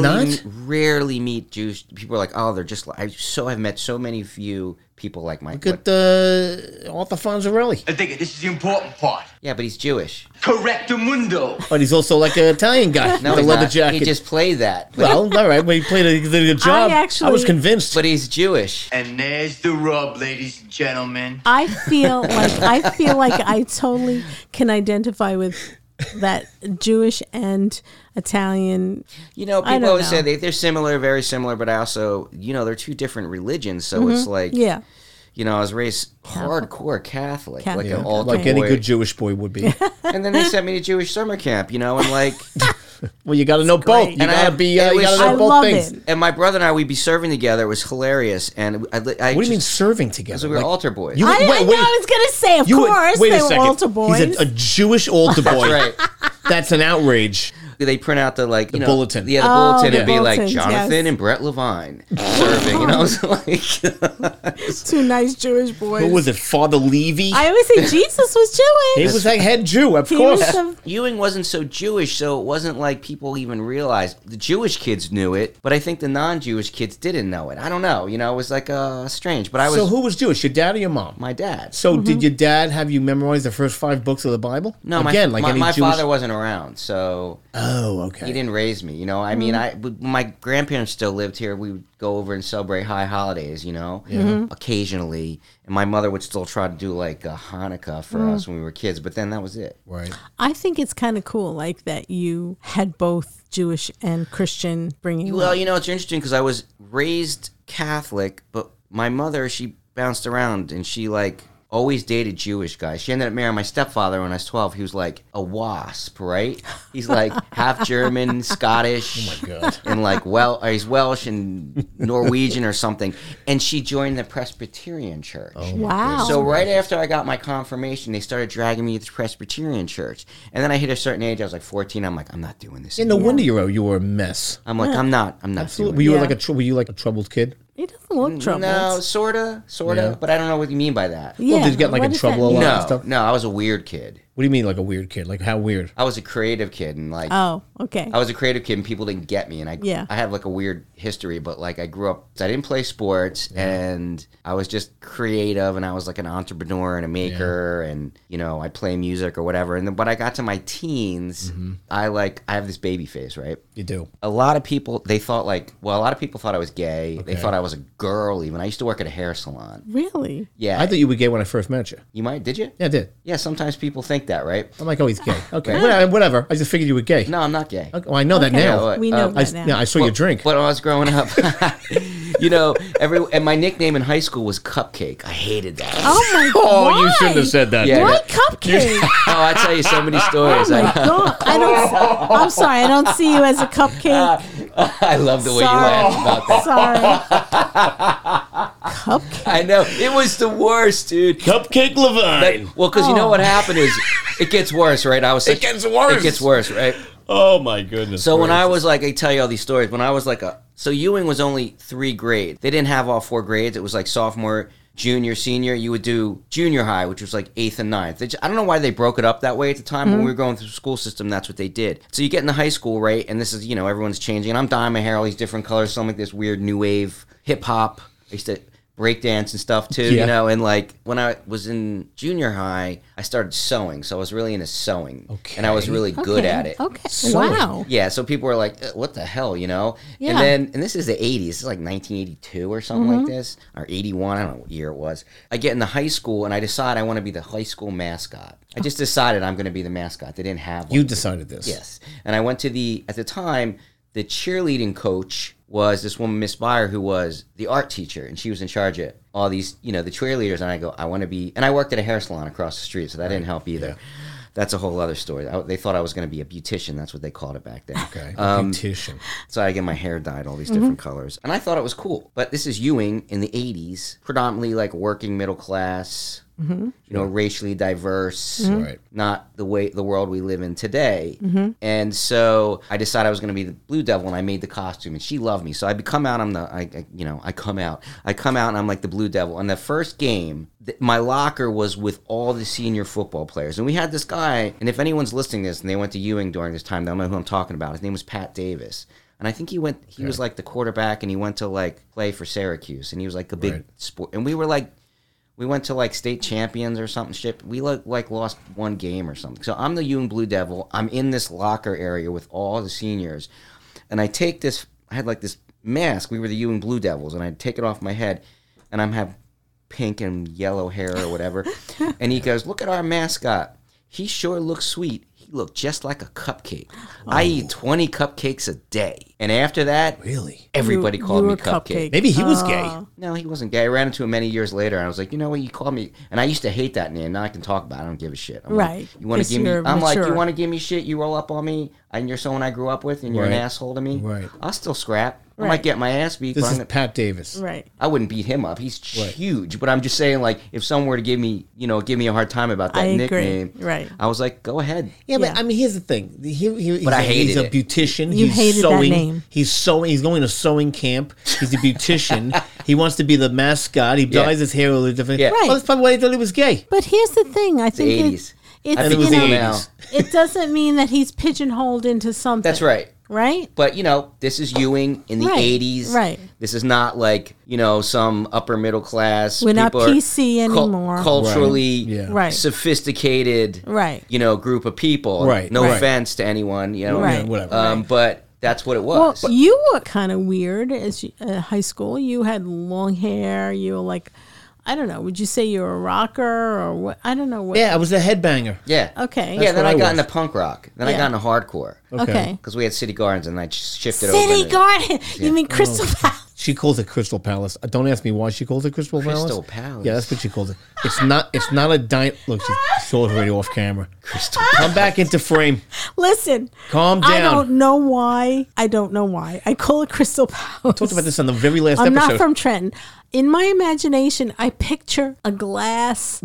Rarely meet Jewish people. Are like, oh, they're just like. I've met so many few people like my. Look at Arthur Fonzarelli. I think this is the important part. Yeah, but he's Jewish. Correctamundo. But he's also like an Italian guy No, with a he's leather not. jacket. He just played that. Well, all right. But he played a good job. I was convinced. But he's Jewish. And there's the rub, ladies and gentlemen. I feel like I totally can identify with that Jewish and Italian. You know, people always say they're similar, very similar, but I also, you know, they're two different religions. So it's like, Yeah. you know, I was raised hardcore Catholic. Like an altar like any boy. good Jewish boy would be. And then they sent me to Jewish summer camp, you know, and like. Well, you got to know both. You And got to be. You got to I know both love things. it. And my brother and I, we'd be serving together. It was hilarious. And I What do you mean serving together? Because we were altar boys. You- I know. wait. I was gonna say, of You would- course, wait a they were second. altar boys. He's a Jewish altar boy. That's right. That's an outrage. They print out the like, you know, bulletin. Yeah, the bulletin. the It'd be like bulletins, Jonathan yes. and Brett Levine serving. You know, it's like Two nice Jewish boys. Who was it? Father Levy? I always say Jesus was He Jewish. was a head Jew, of He course. was a- Ewing wasn't so Jewish, so it wasn't like people even realized. The Jewish kids knew it, but I think the non-Jewish kids didn't know it. I don't know. You know, it was like strange. But I was So who was Jewish? Your dad or your mom? my dad. So did your dad have you memorize the first 5 books of the Bible? No, Again, like any my Jewish. father wasn't around, so Oh, okay. he didn't raise me. You know, I mean, my grandparents still lived here. We would go over and celebrate high holidays. You know, occasionally, and my mother would still try to do like a Hanukkah for us when we were kids. But then that was it. Right. I think it's kind of cool, like that you had both Jewish and Christian bringing. Well, up. you know, it's interesting because I was raised Catholic, but my mother, she bounced around and she like always dated Jewish guys. She ended up marrying my stepfather when I was 12. He was like a wasp, right? He's like half German, Scottish. Oh, my God. And like, he's Welsh and Norwegian or something. And she joined the Presbyterian church. Wow. So right after I got my confirmation, they started dragging me to the Presbyterian church. And then I hit a certain age. I was like 14. I'm like, I'm not doing this. In the anymore. winter, you were a mess. I'm like, I'm not Absolutely. doing Were it. you were you like a troubled kid? He doesn't look troubled. No, sorta, Yeah. but I don't know what you mean by that. Yeah. Well, did you get like what in does that trouble a mean? lot and No, stuff? no, I was a weird kid. What do you mean like a weird kid? Like how weird? I was a creative kid, and like Oh, okay. I was a creative kid, and people didn't get me, and Yeah. I have like a weird history, but like I grew up, I didn't play sports, and I was just creative, and I was like an entrepreneur and a maker, and you know I'd play music or whatever. And then when I got to my teens, I have this baby face, right? You do. A lot of people a lot of people thought I was gay. They thought I was a girl. Even I used to work at a hair salon. Really? Yeah, I thought you were gay when I first met you. you might. Did you? Yeah, I did. Yeah, sometimes people think that, right? I'm like, oh, he's gay. Okay, whatever. I just figured you were gay. No, I'm not gay. Okay, well, I know that Okay. now. We know I, that now. yeah, I saw you drink. But when I was growing up, you know, and my nickname in high school was Cupcake. I hated that. Oh my god. Oh, you shouldn't have said that. Yeah. Why that- cupcake? Oh, I tell you so many stories. Oh my god. I'm sorry. I don't see you as a cupcake. I love the way you laugh about that. Sorry. Cupcake. I know. It was the worst, dude. Cupcake Levine. Well, because you know what happened is it gets worse, right? It gets worse. It gets worse, right? Oh my goodness. So when I gracious. was like, I tell you all these stories. When I was like so Ewing was only 3 grades. They didn't have all 4 grades. It was like sophomore, junior, senior, you would do junior high, which was like 8th and 9th. I don't know why they broke it up that way at the time. When we were going through the school system, that's what they did. So you get into high school, right? And this is, everyone's changing. And I'm dyeing my hair all these different colors. So I'm like this weird new wave hip hop. I used to breakdance and stuff too, and like when I was in junior high, I started sewing, so I was really into sewing, and I was really good at it. Okay, wow. Yeah, so people were like, what the hell, Yeah. And this is the 80s, this is like 1982 or something like this, or 81, I don't know what year it was. I get into high school, and I decide I want to be the high school mascot. I just decided I'm going to be the mascot. They didn't have one. You decided this. Yes. And I went to at the time, the cheerleading coach was this woman, Miss Byer, who was the art teacher, and she was in charge of all these, the cheerleaders. And I go, I want to be, and I worked at a hair salon across the street, so that didn't help either. Yeah. That's a whole other story. They thought I was going to be a beautician. That's what they called it back then. Okay, beautician. So I get my hair dyed all these different colors. And I thought it was cool. But this is Ewing in the 80s, predominantly like working middle class, racially diverse, not the world we live in today. And so I decided I was going to be the Blue Devil, and I made the costume, and she loved me. So I come out, I come out, and I'm like the Blue Devil. And the first game, my locker was with all the senior football players. And we had this guy, and if anyone's listening to this and they went to Ewing during this time, they'll know who I'm talking about. His name was Pat Davis. And I think he was like the quarterback, and he went to like play for Syracuse, and he was like a big sport. And we went to like state champions or something shit. We like lost one game or something. So I'm the Ewing Blue Devil. I'm in this locker area with all the seniors. And I had like this mask. We were the Ewing Blue Devils. And I take it off my head. And I have pink and yellow hair or whatever. And he goes, look at our mascot. He sure looks sweet. He looked just like a cupcake. I eat 20 cupcakes a day. And after that, really, everybody called me Cupcake. Maybe he was gay. No, he wasn't gay. I ran into him many years later, and I was like, you know what, you called me. And I used to hate that name. Now I can talk about it. I don't give a shit. I'm right. Like, you want to give me? I'm like, you want to give me shit? You roll up on me, and you're someone I grew up with, and you're an asshole to me. Right. I'll still scrap. I might get my ass beat. This is Pat Davis. Right. I wouldn't beat him up. He's huge. But I'm just saying, like, if someone were to give me a hard time about that nickname, I was like, go ahead. Yeah, but I mean, here's the thing. But I hated he's a beautician. You hated sewing. that name. He's sewing. He's going to sewing camp. He's a beautician. He wants to be the mascot. He dyes his hair a little different. Yeah. Right. Well, that's probably why he thought he was gay. But here's the thing. I think the 80s. And it was the 80s. It doesn't mean that he's pigeonholed into something. That's right. Right? But, this is Ewing in the 80s. Right. This is not like, some upper middle class. We're not PC anymore. Culturally sophisticated, group of people. Right. No offense to anyone, whatever. But that's what it was. Well, you were kind of weird as high school. You had long hair. You were like, I don't know. Would you say you're a rocker or what? I don't know. What. Yeah, I was a headbanger. Yeah. Okay. Yeah, then I got into punk rock. Then I got into hardcore. Okay. Because we had City Gardens, and I shifted over. City Gardens? You mean Crystal Palace? She calls it Crystal Palace. Don't ask me why she calls it Crystal Palace. Crystal Palace. Yeah, that's what she calls it. It's not a dine. Look, she saw it already off camera. Crystal. Come back into frame. Listen. Calm down. I don't know why. I call it Crystal Palace. Talked about this on the very last episode. I'm not from Trenton. In my imagination, I picture a glass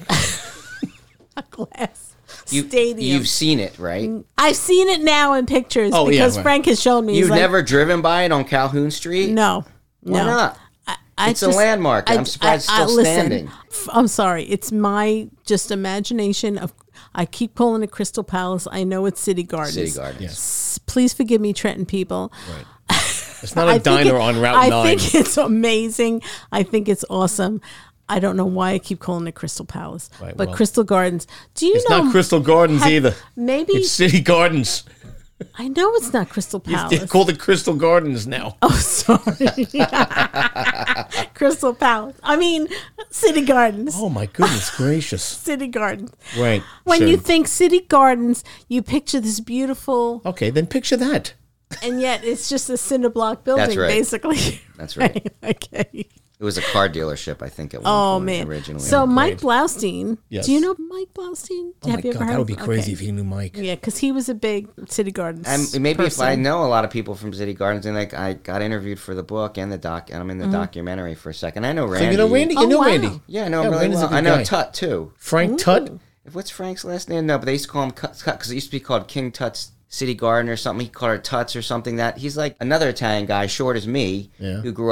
stadium. You've seen it, right? I've seen it now in pictures because Frank has shown me. You've never driven by it on Calhoun Street? No. Why not? It's a landmark. I'm surprised it's still standing. I'm sorry. It's my just imagination of. I keep calling it Crystal Palace. I know it's City Gardens. City Gardens. Yes. Please forgive me, Trenton people. Right. It's not a diner on Route 9. I think it's amazing. I think it's awesome. I don't know why I keep calling it Crystal Palace. Right, but Crystal Gardens. Do you know? It's not Crystal Gardens either. Maybe. It's City Gardens. I know it's not Crystal Palace. They call it Crystal Gardens now. Oh, sorry. Crystal Palace. I mean, City Gardens. Oh, my goodness gracious. City Gardens. Right. When you think City Gardens, you picture this beautiful. Okay, then picture that. And yet it's just a cinder block building, basically. That's right. Okay. It was a car dealership, I think, at one point originally. So Mike Blaustein, yes. Do you know Mike Blaustein? Have you ever heard? That would be crazy if you knew Mike. Yeah, because he was a big City Gardens And maybe person. if I know a lot of people from City Gardens, and I got interviewed for the book and the doc, and I'm in the documentary for a second. I know Randy. So you know Randy? You know Randy? Yeah, I know him really well. I know Tut, too. Frank Tut? What's Frank's last name? No, but they used to call him Tut because it used to be called King Tut's City Garden or something. He called her Tuts or something. That he's like another Italian guy, short as me, who grew up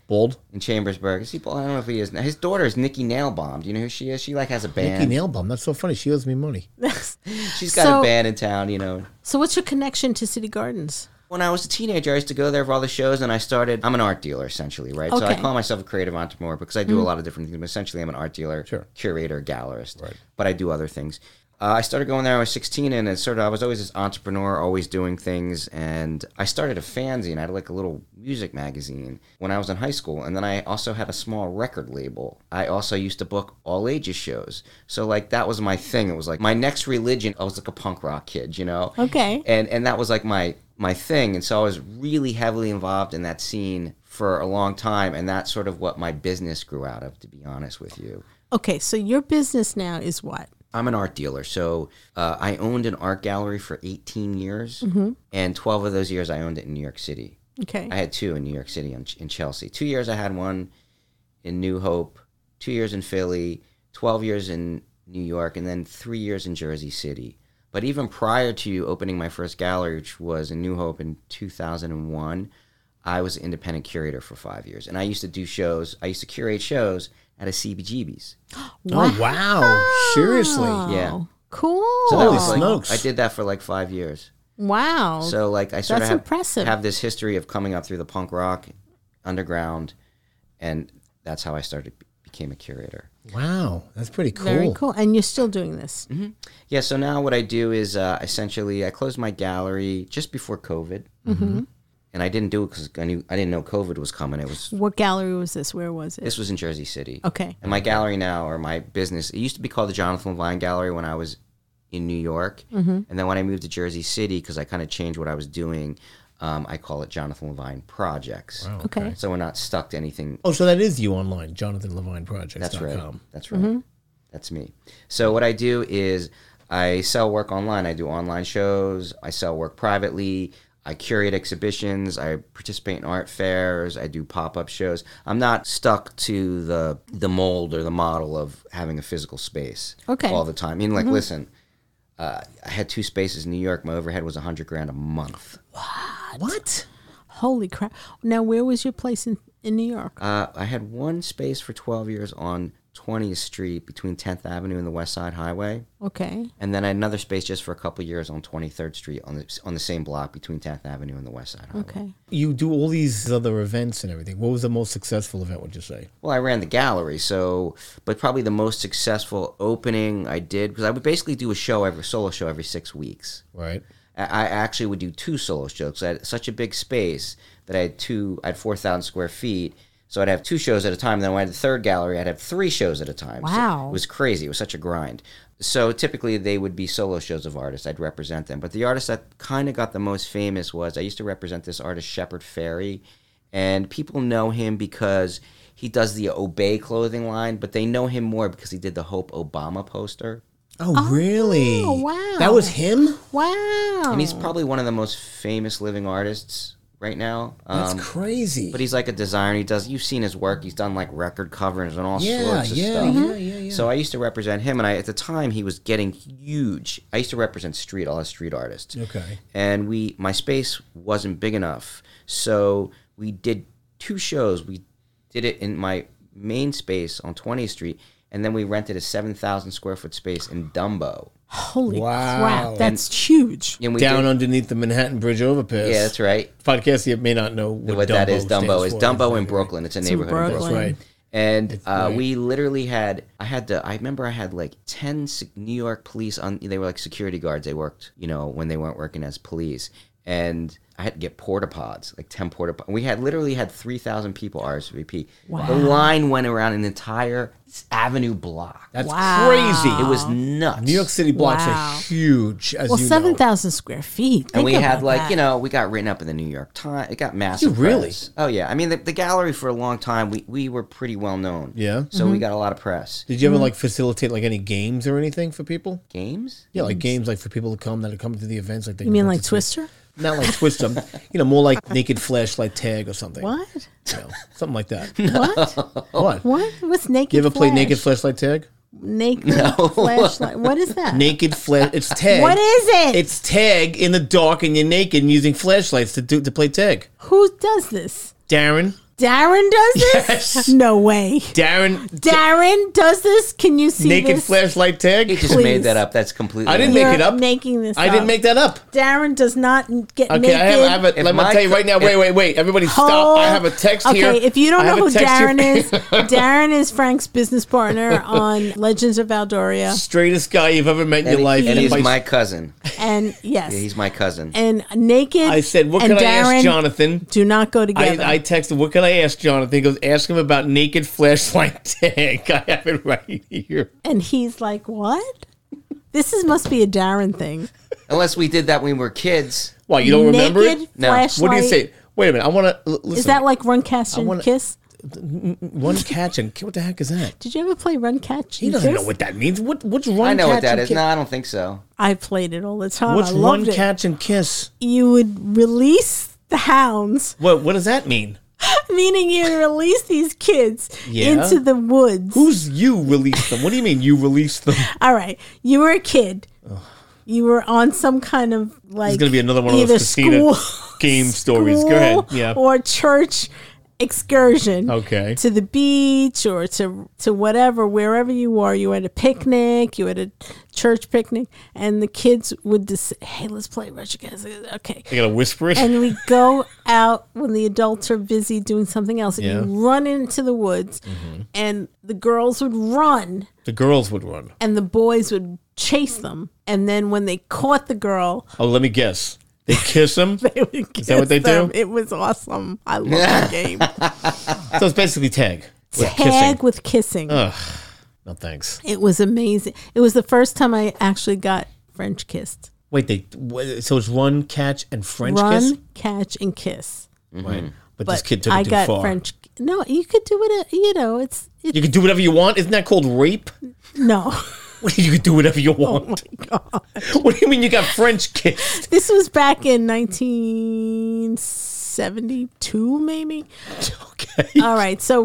Bald? in Chambersburg. I don't know if he is. His daughter is Nikki Nailbomb. Do you know who she is? She like has a band. Nikki Nailbomb. That's so funny. She owes me money. She's got a band in town, you know. So what's your connection to City Gardens? When I was a teenager, I used to go there for all the shows, and I'm an art dealer, essentially, right? So I Okay. call myself a creative entrepreneur because I do a lot of different things, but essentially I'm an art dealer, curator, gallerist, but I do other things. I started going there when I was 16, and I was always this entrepreneur, always doing things, and I started a fanzine. I had like a little music magazine when I was in high school, and then I also had a small record label. I also used to book all ages shows. So like that was my thing. It was like my next religion. I was like a punk rock kid, you know? Okay. And that was like my thing, and so I was really heavily involved in that scene for a long time, and that's sort of what my business grew out of, to be honest with you. Okay, so your business now is what? I'm an art dealer, so I owned an art gallery for 18 years, and 12 of those years I owned it in New York City. Okay. I had 2 in New York City, in Chelsea. 2 years I had one in New Hope, 2 years in Philly, 12 years in New York, and then 3 years in Jersey City. But even prior to opening my first gallery, which was in New Hope in 2001, I was an independent curator for 5 years. And I used to do shows. I used to curate shows at a CBGB's. Oh, wow. Seriously? Yeah. Cool. So that Holy was like, smokes. I did that for like 5 years. Wow. So like I sort That's of impressive. have this history of coming up through the punk rock underground, and that's how I became a curator. Wow. That's pretty cool. Very cool. And you're still doing this. Yeah, so now what I do is essentially I closed my gallery just before COVID. And I didn't do it because I didn't know COVID was coming. What gallery was this? Where was it? This was in Jersey City. Okay. And my gallery now, or my business, it used to be called the Jonathan Levine Gallery when I was in New York. And then when I moved to Jersey City, because I kind of changed what I was doing, I call it Jonathan Levine Projects. Wow, Okay. So we're not stuck to anything. Oh, so that is you online, JonathanLevineProjects.com. That's right. That's right. That's me. So what I do is I sell work online. I do online shows. I sell work privately. I curate exhibitions. I participate in art fairs. I do pop-up shows. I'm not stuck to the mold or the model of having a physical space all the time. I mean, like, listen, I had 2 spaces in New York. My overhead was $100,000 a month. What? Holy crap. Now, where was your place in New York? I had 1 space for 12 years on 20th Street between 10th Avenue and the West Side Highway. Okay. And then I had another space just for a couple of years on 23rd Street on the same block between 10th Avenue and the West Side Highway. Okay. You do all these other events and everything. What was the most successful event, would you say? Well, I ran the gallery, but probably the most successful opening I did, because I would basically do a solo show every 6 weeks. Right. I actually would do 2 solo shows. I had such a big space that I had 4,000 square feet. So I'd have 2 shows at a time. Then when I had the third gallery, I'd have 3 shows at a time. Wow. So it was crazy. It was such a grind. So typically they would be solo shows of artists. I'd represent them. But the artist that kind of got the most famous was, I used to represent this artist, Shepard Fairey. And people know him because he does the Obey clothing line, but they know him more because he did the Hope Obama poster. Oh, really? wow. That was him? Wow. And he's probably one of the most famous living artists right now. That's crazy. But he's like a designer. You've seen his work. He's done like record covers and all sorts of yeah, stuff. yeah. So I used to represent him, and at the time he was getting huge. I used to represent all the street artists. Okay. And my space wasn't big enough, so we did 2 shows. We did it in my main space on 20th Street, and then we rented a 7,000 square foot space in Dumbo. Holy Wow. crap. That's huge. And we Down did, underneath the Manhattan Bridge overpass. yeah, that's right. Podcast, you may not know what That is Dumbo. It's stands for. Dumbo in Brooklyn. It's a neighborhood in Brooklyn. Brooklyn. Right. And right. we literally I remember I had like 10 New York police they were like security guards. They worked, when they weren't working as police. And I had to get porta pods, like 10 porta pods. We literally had 3,000 people RSVP. Wow. The line went around an entire avenue block. That's Wow. crazy. It was nuts. New York City blocks Wow. are huge, as Well, you know. 7,000 square feet. And we Think had about that. we got written up in the New York Times. It got massive You really? press. Oh, yeah. I mean, the gallery for a long time, we were pretty well known. Yeah? So Mm-hmm. we got a lot of press. Did you ever facilitate any games or anything for people? Games? Yeah, like games for people to come that are coming to the events. Like You mean like Twister? Not like Twister, more like naked flashlight tag or something. What? Something like that. What? What? What? What's naked You ever play flash? naked flashlight tag? Naked flashlight. What is that? Naked flash. It's tag. What is it? It's tag in the dark, and you're naked and using flashlights to play tag. Who does this? Darren, Darren does this? Yes. No way. Darren Does this? Can you see naked this? flashlight tag. He just Please. made that up. That's completely. I didn't You're make it up. making this I up. didn't make that up. Darren does not get Okay, naked. I have let me tell you right now. Wait. Everybody stop. I have a text here. Okay, if you don't I know have a who text here. Darren is, Darren is Frank's business partner on Legends of Valdoria. Straightest guy you've ever met in your life. And he's If I- my cousin. And yes. Yeah, he's my cousin. And naked. I said, what and can I ask Darren Jonathan? Do not go together. I texted, what can I ask Jonathan? He goes, ask him about naked flashlight tag. I have it right here. and he's like, what? Must be a Darren thing. Unless we did that when we were kids. Why, you don't remember Naked it? No. flashlight. What do you say? Wait a minute. I want to listen. Is that like Run, Catch, and wanna- Kiss? One catch and what the heck is that? Did you ever play Run, Catch, He and doesn't Kiss? know what that means. What's run? I know catch what that and is. kiss? No, I don't think so. I played it all the time. What's I run, loved it. catch, and kiss? You would release the hounds, What does that mean? meaning you release these kids Yeah. into the woods. Who's you released them? What do you mean you released them? All right, you were a kid. You were on some kind of like. This is going to be another one of either those casino school- game stories. Go ahead. Yeah. Or church excursion. Okay. To the beach or to whatever, wherever you were. You were at a picnic. You were at a church picnic, and the kids would just say, "Hey, let's play Rush Against." Okay. I got to whisper it. And we go out when the adults are busy doing something else, and Yeah. you run into the woods, and the girls would run, The girls would run. and the boys would chase them. And then when they caught the girl, Oh, let me guess. They kiss him? they would kiss that what they them. do? It was awesome. I love the game. So it's basically tag. With Tag kissing. with kissing. No thanks. It was amazing. It was the first time I actually got French kissed. Wait, so it's run, catch, and French Run, kiss? catch, and kiss. Right. But, But this kid took I it too got far. French. No, you could do it. It's You can do whatever you want? Isn't that called rape? no. What, you can do whatever you Oh want? What do you mean you got French kissed? This was back in 1972, maybe. Okay. All right, so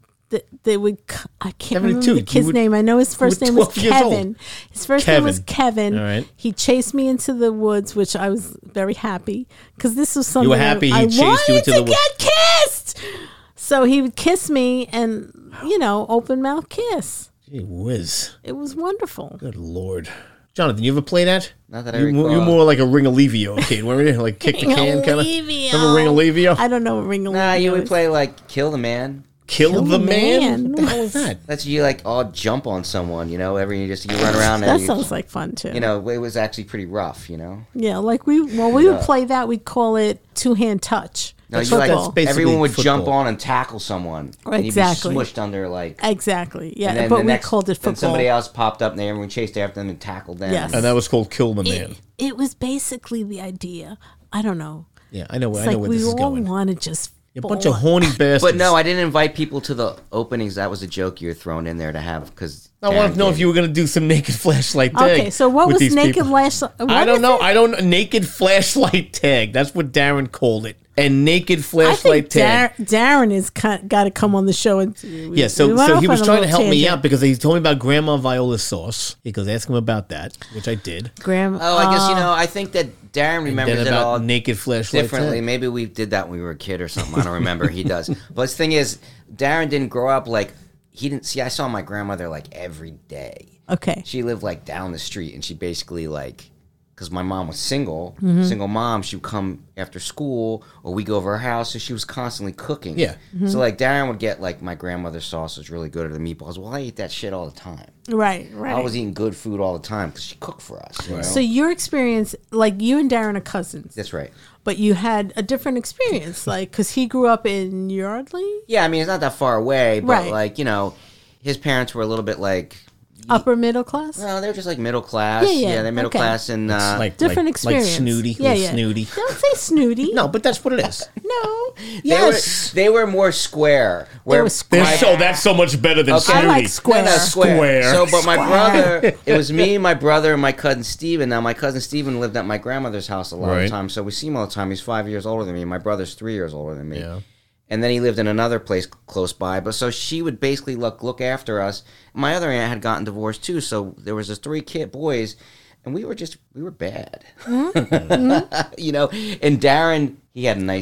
they would. I can't remember 72, the you kid's would- name. I know his first were name was 12 years old. Kevin. His first name was Kevin. All right. He chased me into the woods, which I was very happy because this was something happy I he chased you wanted into to the woods. get kissed. So he would kiss me, and open mouth kiss. Gee whiz. It was wonderful. Good Lord. Jonathan, you ever play that? Not that I You're recall. more like a Ringalivio kid, weren't you? Like kick the can kind of. Ringalivio. Remember Ringalivio? I don't know what Ringalivio Nah, you would is. play like Kill the Man. Kill the man? Man. What the hell is that? That's you like all jump on someone, you run around That and you, sounds like fun too. it was actually pretty rough, Yeah, like we would play that. We'd call it two-hand touch. No, That's you like football. Basically everyone would jump football. on and tackle someone. And Exactly. you'd be smushed under like. Exactly. Yeah, And then but the we next, called it Then football. somebody else popped up and everyone chased after them and tackled them. Yes. And that was called Kill the Man. It was basically the idea. I don't know. Yeah, I know It's where like this we is all going. want to just. A bunch of horny bastards. But no, I didn't invite people to the openings. That was a joke you were throwing in there to have because I want to know if you were going to do some naked flashlight tag. Okay, so what with was these naked people. last? I don't know. I don't naked flashlight tag. That's what Darren called it. And naked I flashlight think tag. Darren is got to come on the show and. Yeah, so he was trying to help me out because he told me about Grandma Viola's sauce. He goes, ask him about that, which I did. Graham. Oh, I guess I think that Darren remembers Then it all about naked flashlight differently. tag. Maybe we did that when we were a kid or something. I don't remember. He does. But the thing is, Darren didn't grow up like he didn't see. I saw my grandmother like every day. Okay. She lived like down the street, and she basically like. Because my mom was single mom, she would come after school, or we go over her house, so she was constantly cooking. Yeah. So, like, Darren would get, like, my grandmother's sauce was really good, or the meatballs. Well, I ate that shit all the time. Right. I was eating good food all the time because she cooked for us. You know? So your experience, like you and Darren are cousins, That's right. but you had a different experience, like because he grew up in Yardley, Yeah, I mean, it's not that far away, but, Right. like, his parents were a little bit, like... upper middle class. No, they're just, like, middle class. Yeah, they're middle okay. class, and... Like, Different like experience. snooty. Yeah, little yeah. snooty. Don't say snooty. No, but that's what it is. No. Yes. They were more square. They were square. That's so much better than Okay. snooty. I like square. No, Square. So, but my Square. brother, it was me, my brother, and my cousin Steven. Now, my cousin Steven lived at my grandmother's house a lot of Right. the time, so we see him all the time. He's 5 years older than me. My brother's 3 years older than me. Yeah. And then he lived in another place close by. But so she would basically look after us. My other aunt had gotten divorced too, so there was just 3 boys, and we were bad. Mm-hmm. And Darren, he had a nice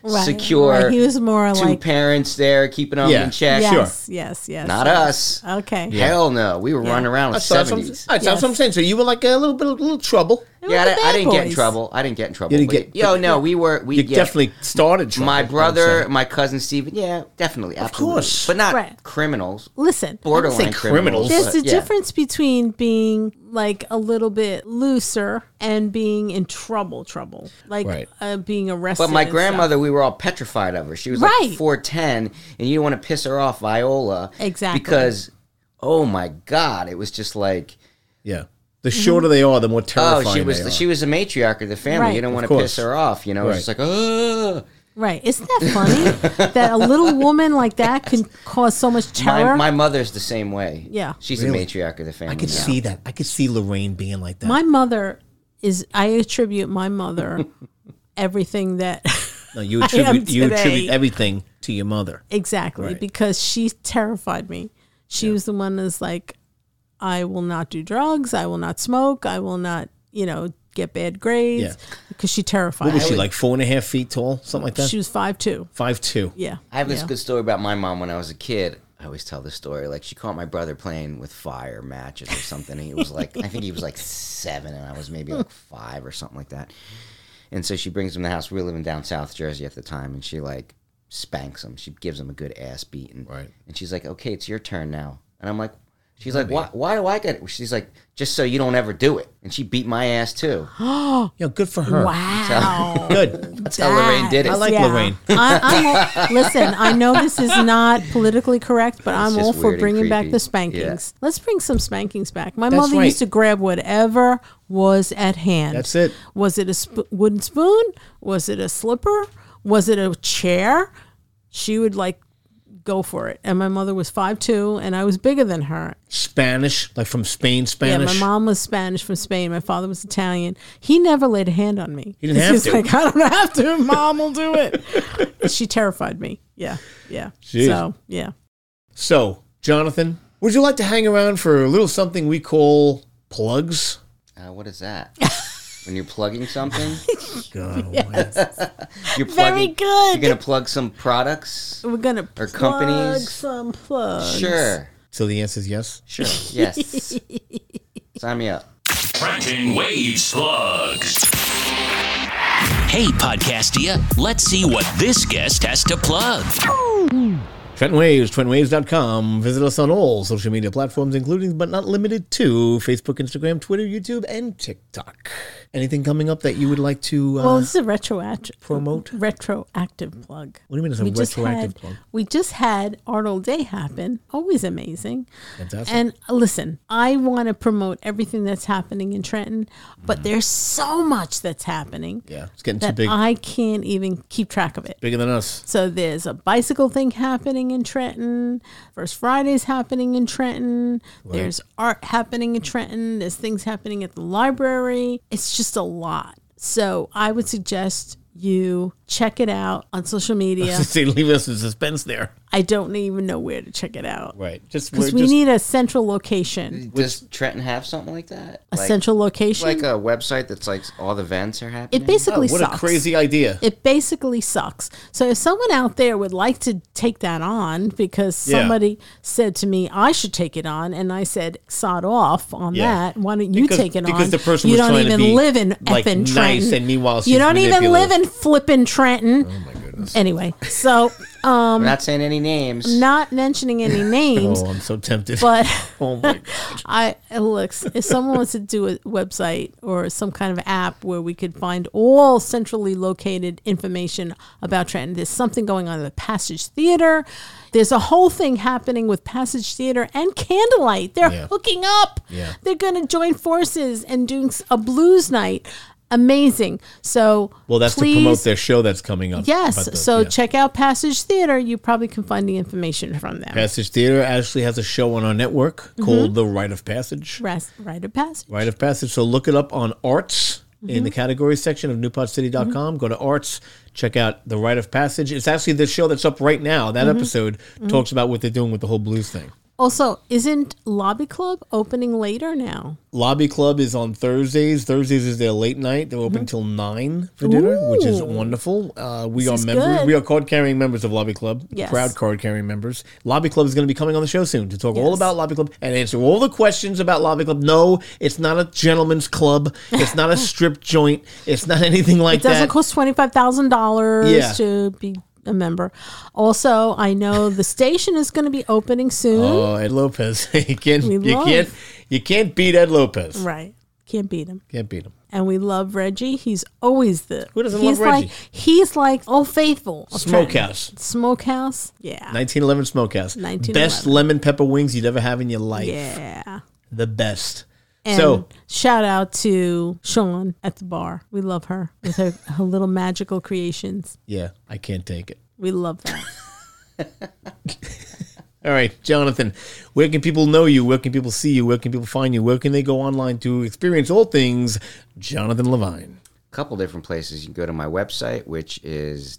secure. Right. He was more two like parents there keeping them in check. yes. Not us. Okay. Hell no. We were running around with 70s. That's what I'm saying. So you were like a little trouble. Yeah, I didn't get in trouble. I didn't get in trouble. You didn't get- We You definitely started trouble. My I'm brother, saying. my cousin Steven, definitely, absolutely. course. But not Right. criminals. Listen, Borderline say criminals. there's but a difference between being like a little bit looser and being in trouble, like Right. being arrested. But my and grandmother, we were all petrified of her. She was Right. like 4'10", and you don't want to piss her off, Viola. Exactly. Because, oh my God, it was just like... Yeah. The shorter they are, the more terrifying she they are. was the matriarch of the family. Right. You don't Of want to course. piss her off, It's Right. just like, oh. stuff. Right? Isn't that funny that a little woman like that can cause so much terror? My mother's the same way. Yeah. She's Really? the matriarch of the family. I could see that. I could see Lorraine being like that. My mother is. I attribute my mother everything that. No, you I am attribute today. everything to your mother. Exactly, Right. because she terrified me. She was the one that's like, I will not do drugs. I will not smoke. I will not, get bad grades. Yeah. Because she terrified What was me. she, like 4.5 feet tall? Something like that? She was 5'2". 5'2". Yeah. I have this yeah. good story about my mom when I was a kid. I always tell this story. Like, she caught my brother playing with fire matches or something. He was like, I think he was like 7, and I was maybe like 5 or something like that. And so she brings him to the house. We were living down South Jersey at the time, and she, like, spanks him. She gives him a good ass beating. Right. And she's like, okay, it's your turn now. And I'm like, she's like, why do I get it? She's like, just so you don't ever do it. And she beat my ass, too. Yeah, good for her. Wow. Good. That's how Lorraine did it. I like Lorraine. Listen, I know this is not politically correct, but I'm just all for weird and bringing back creepy. the spankings. Let's bring some spankings back. My That's mother right. used to grab whatever was at hand. That's it. Was it a wooden spoon? Was it a slipper? Was it a chair? She would like go for it. And my mother was 5'2", and I was bigger than her. Spanish, like from Spain, Spanish. Yeah, my mom was Spanish from Spain. My father was Italian. He never laid a hand on me. He didn't have He's to. like, I don't have to. Mom will do it. And she terrified me. Yeah. Jeez. So, yeah. So, Jonathan, would you like to hang around for a little something we call plugs? What is that? When you're plugging something? God, You're Very plugging, good. You're going to plug some products? We're going to Or plug companies? some plugs. Sure. So the answer is yes? Sure. Yes. Sign me up. Trenton Waves plugs. Hey, Podcastia, let's see what this guest has to plug. Trenton Waves, TrentonWaves.com. Visit us on all social media platforms, including but not limited to Facebook, Instagram, Twitter, YouTube, and TikTok. Anything coming up that you would like to Well, this is a retroactive promote? Retroactive plug. What do you mean it's a retroactive plug? We just had Arnold Day happen. Always amazing. Fantastic. And listen, I want to promote everything that's happening in Trenton, but there's so much that's happening Yeah, it's getting too that big. I can't even keep track of it. Bigger than us. So there's a bicycle thing happening in Trenton. First Friday's happening in Trenton. There's art happening in Trenton. There's things happening at the library. It's just a lot. So I would suggest you check it out on social media. They leave us in suspense there. I don't even know where to check it out. Right. Because we need a central location. Does Trenton have something like that? A central location. Like a website that's like all the events are happening? It basically what sucks. a crazy idea. It basically sucks. So if someone out there would like to take that on, because Yeah. somebody said to me I should take it on, and I said sod off on Yeah. that. Why don't you take it on? Because the person you was don't trying to even be, live in like, effing nice, Trenton. and meanwhile you she's don't even manipulative. live in flippin' Trenton. Oh my goodness. Anyway, so I'm not saying any names. not mentioning any names. Oh, I'm so tempted. But oh my gosh. if someone wants to do a website or some kind of app where we could find all centrally located information about Trenton, there's something going on at the Passage Theater. There's a whole thing happening with Passage Theater and Candlelight. They're Yeah. hooking up. Yeah. They're going to join forces and doing a blues night. Amazing. So Well, that's please, to promote their show that's coming up. Yes. About the- So yeah. check out Passage Theater. You probably can find the information from them. Passage Theater actually has a show on our network called The Rite of Passage. Rite of Passage. Rite of Passage. So look it up on arts in the category section of newpodcity.com. Go to arts, check out The Rite of Passage. It's actually the show that's up right now. That episode talks about what they're doing with the whole blues thing. Also, isn't Lobby Club opening later now? Lobby Club is on Thursdays. Thursdays is their late night. They're open till 9 for dinner, which is wonderful. We are is members. good. We are card-carrying members of Lobby Club. Yes. Proud card-carrying members. Lobby Club is going to be coming on the show soon to talk all Yes. about Lobby Club and answer all the questions about Lobby Club. No, it's not a gentleman's club. It's not a strip joint. It's not anything like It doesn't that. cost $25,000 Yeah. to be a member. Also, I know the station is going to be opening soon. Oh, Ed Lopez. you love- can't beat Ed Lopez. Right. Can't beat him. Can't beat him. And we love Reggie. He's always Who doesn't he's love Reggie? He's like Old Faithful. of Trenton. Smokehouse. Smokehouse? Yeah. 1911 Smokehouse. 1911. Best lemon pepper wings you'd ever have in your life. Yeah. The best. And So, shout out to Sean at the bar. We love her with her little magical creations. yeah, I can't take it. We love that. All right, Jonathan, where can people know you? Where can people see you? Where can people find you? Where can they go online to experience all things Jonathan Levine? Couple different places. You can go to my website, which is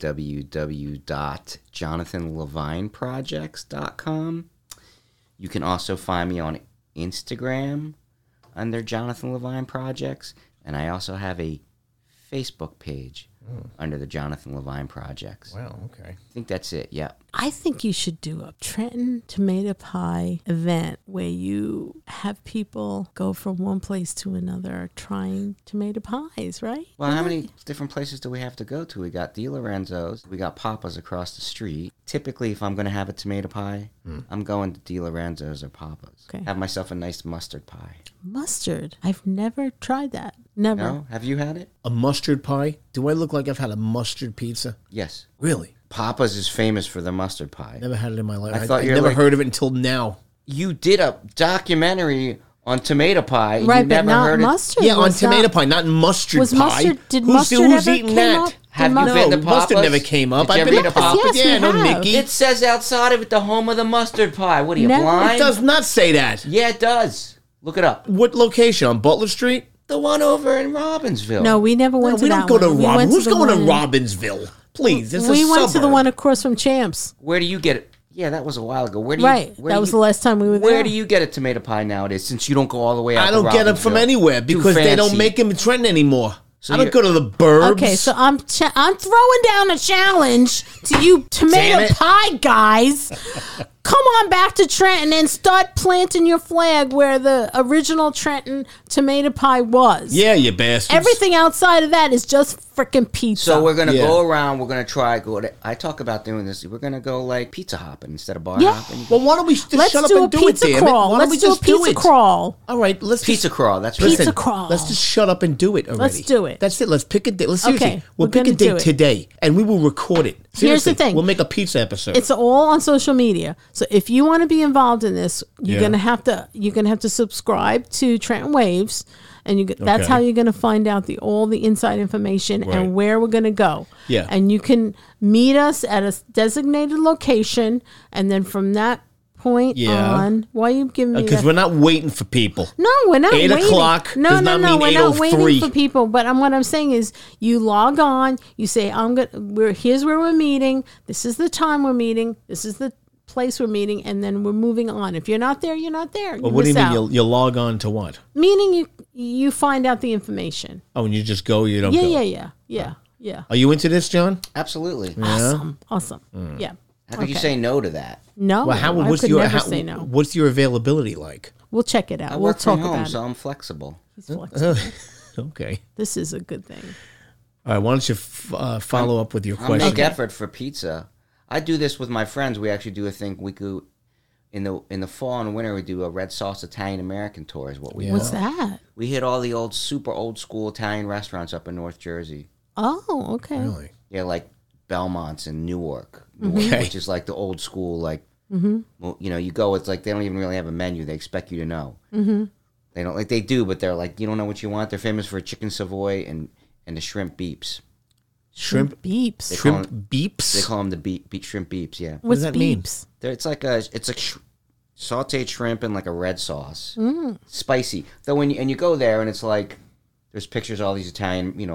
www.jonathanlevineprojects.com. You can also find me on Instagram under Jonathan Levine Projects, and I also have a Facebook page under the Jonathan Levine Projects. Wow, okay. I think that's it. Yeah. I think you should do a Trenton tomato pie event where you have people go from one place to another trying tomato pies, right? Well, how many different places do we have to go to? We got Di Lorenzo's. We got Papa's across the street. Typically, if I'm going to have a tomato pie, I'm going to Di Lorenzo's or Papa's. Okay. Have myself a nice mustard pie. Mustard. I've never tried that. Never. No? Have you had it? A mustard pie? Do I look like I've had a mustard pizza? Yes. Really? Papa's is famous for the mustard pie. Never had it in my life. I thought you were never like- heard of it until now. You did a documentary on tomato pie. And Right, you but never not heard it. mustard. Yeah, on Was tomato that- pie, not mustard Was pie. mustard? Did who's mustard who's ever eating came that? up? Have Did you mustard- been to No, Papa's? mustard never came up. Did you I've ever been eat to a Papa's? Papa's. Yes, we Yeah, no, have. Nikki. It says outside of it, the home of the mustard pie. What are you, Never. blind? It does not say that. Yeah, it does. Look it up. What location? On Butler Street? The one over in Robbinsville. No, we never went No, to we that don't go to one. We Robin. went to Who's the going to one- Robbinsville? Please, it's We a went to the suburb. one across from Champs. Where do you get it? Yeah, that was a while ago. Where do you? Right. Where That do was you- the last time we were there. Where do you get a tomato pie nowadays? Since you don't go all the way out. I don't to get them from Robbinsville? anywhere Too because they don't fancy. make them in Trenton anymore. So I don't you're- go to the burbs. Okay, so I'm throwing down a challenge to you Damn tomato it. pie guys. Come on back to Trenton and start planting your flag where the original Trenton tomato pie was. Yeah, you bastards. Everything outside of that is just freaking pizza. So we're gonna Yeah. go around. We're gonna try. I talk about doing this. We're gonna go like pizza hopping instead of bar Yeah. hopping. Well, why don't we just Let's shut up do a and do it, pizza damn it? crawl. Why don't Let's we do a just do pizza it? crawl. All right, let's Pizza just, crawl. That's Pizza right. crawl. Let's just shut up and do it already. Let's do it. That's it. Let's pick a date. Let's seriously. Okay, We'll we're pick a gonna do date it. today, and we will record it. Here's the Seriously, thing. We'll make a pizza episode. It's all on social media. So if you want to be involved in this, you're Yeah. gonna have to subscribe to Trenton Waves, and that's Okay. how you're gonna find out all the inside information Right. and where we're gonna go. Yeah. And you can meet us at a designated location, and then from that point Yeah. on, why are you giving me Because that? we're not waiting for people. No, we're not 8 waiting. o'clock No, does no, not no. mean We're not 8:03. waiting for people. But what I'm saying is, you log on. You say, here's where we're meeting. This is the time we're meeting. This is the place we're meeting, and then we're moving on. If you're not there, you're not there. Well, what do you mean? You'll log on to what? Meaning you find out the information. Oh, and you just go. You don't Yeah, go. yeah. Are you into this, John? Absolutely. Awesome. Mm. Yeah. How could you Okay. say no to that? No, Well, how? I What's could your? never How, say no. What's your availability like? We'll check it out. I We'll work talk from home, about so it. I'm flexible. He's flexible. Okay. This is a good thing. All right. Why don't you follow up with your I'm question? make effort for pizza. I do this with my friends. We actually do a thing. We go in the fall and winter. We do a red sauce Italian American tour. Is what we What's do. that? We hit all the super old school Italian restaurants up in North Jersey. Oh, okay. Really? Yeah, like Belmont's in Newark, Okay. which is like the old school. Like, well, you go. It's like they don't even really have a menu. They expect you to know. Mm-hmm. They don't they do, but they're like, you don't know what you want. They're famous for chicken Savoy and the shrimp beeps. Shrimp Beeps. They call shrimp them- beeps. They call them the shrimp beeps. Yeah, What's does that mean? beeps? it's like sautéed shrimp in like a red sauce, spicy. Though when you go there and it's like there's pictures of all these Italian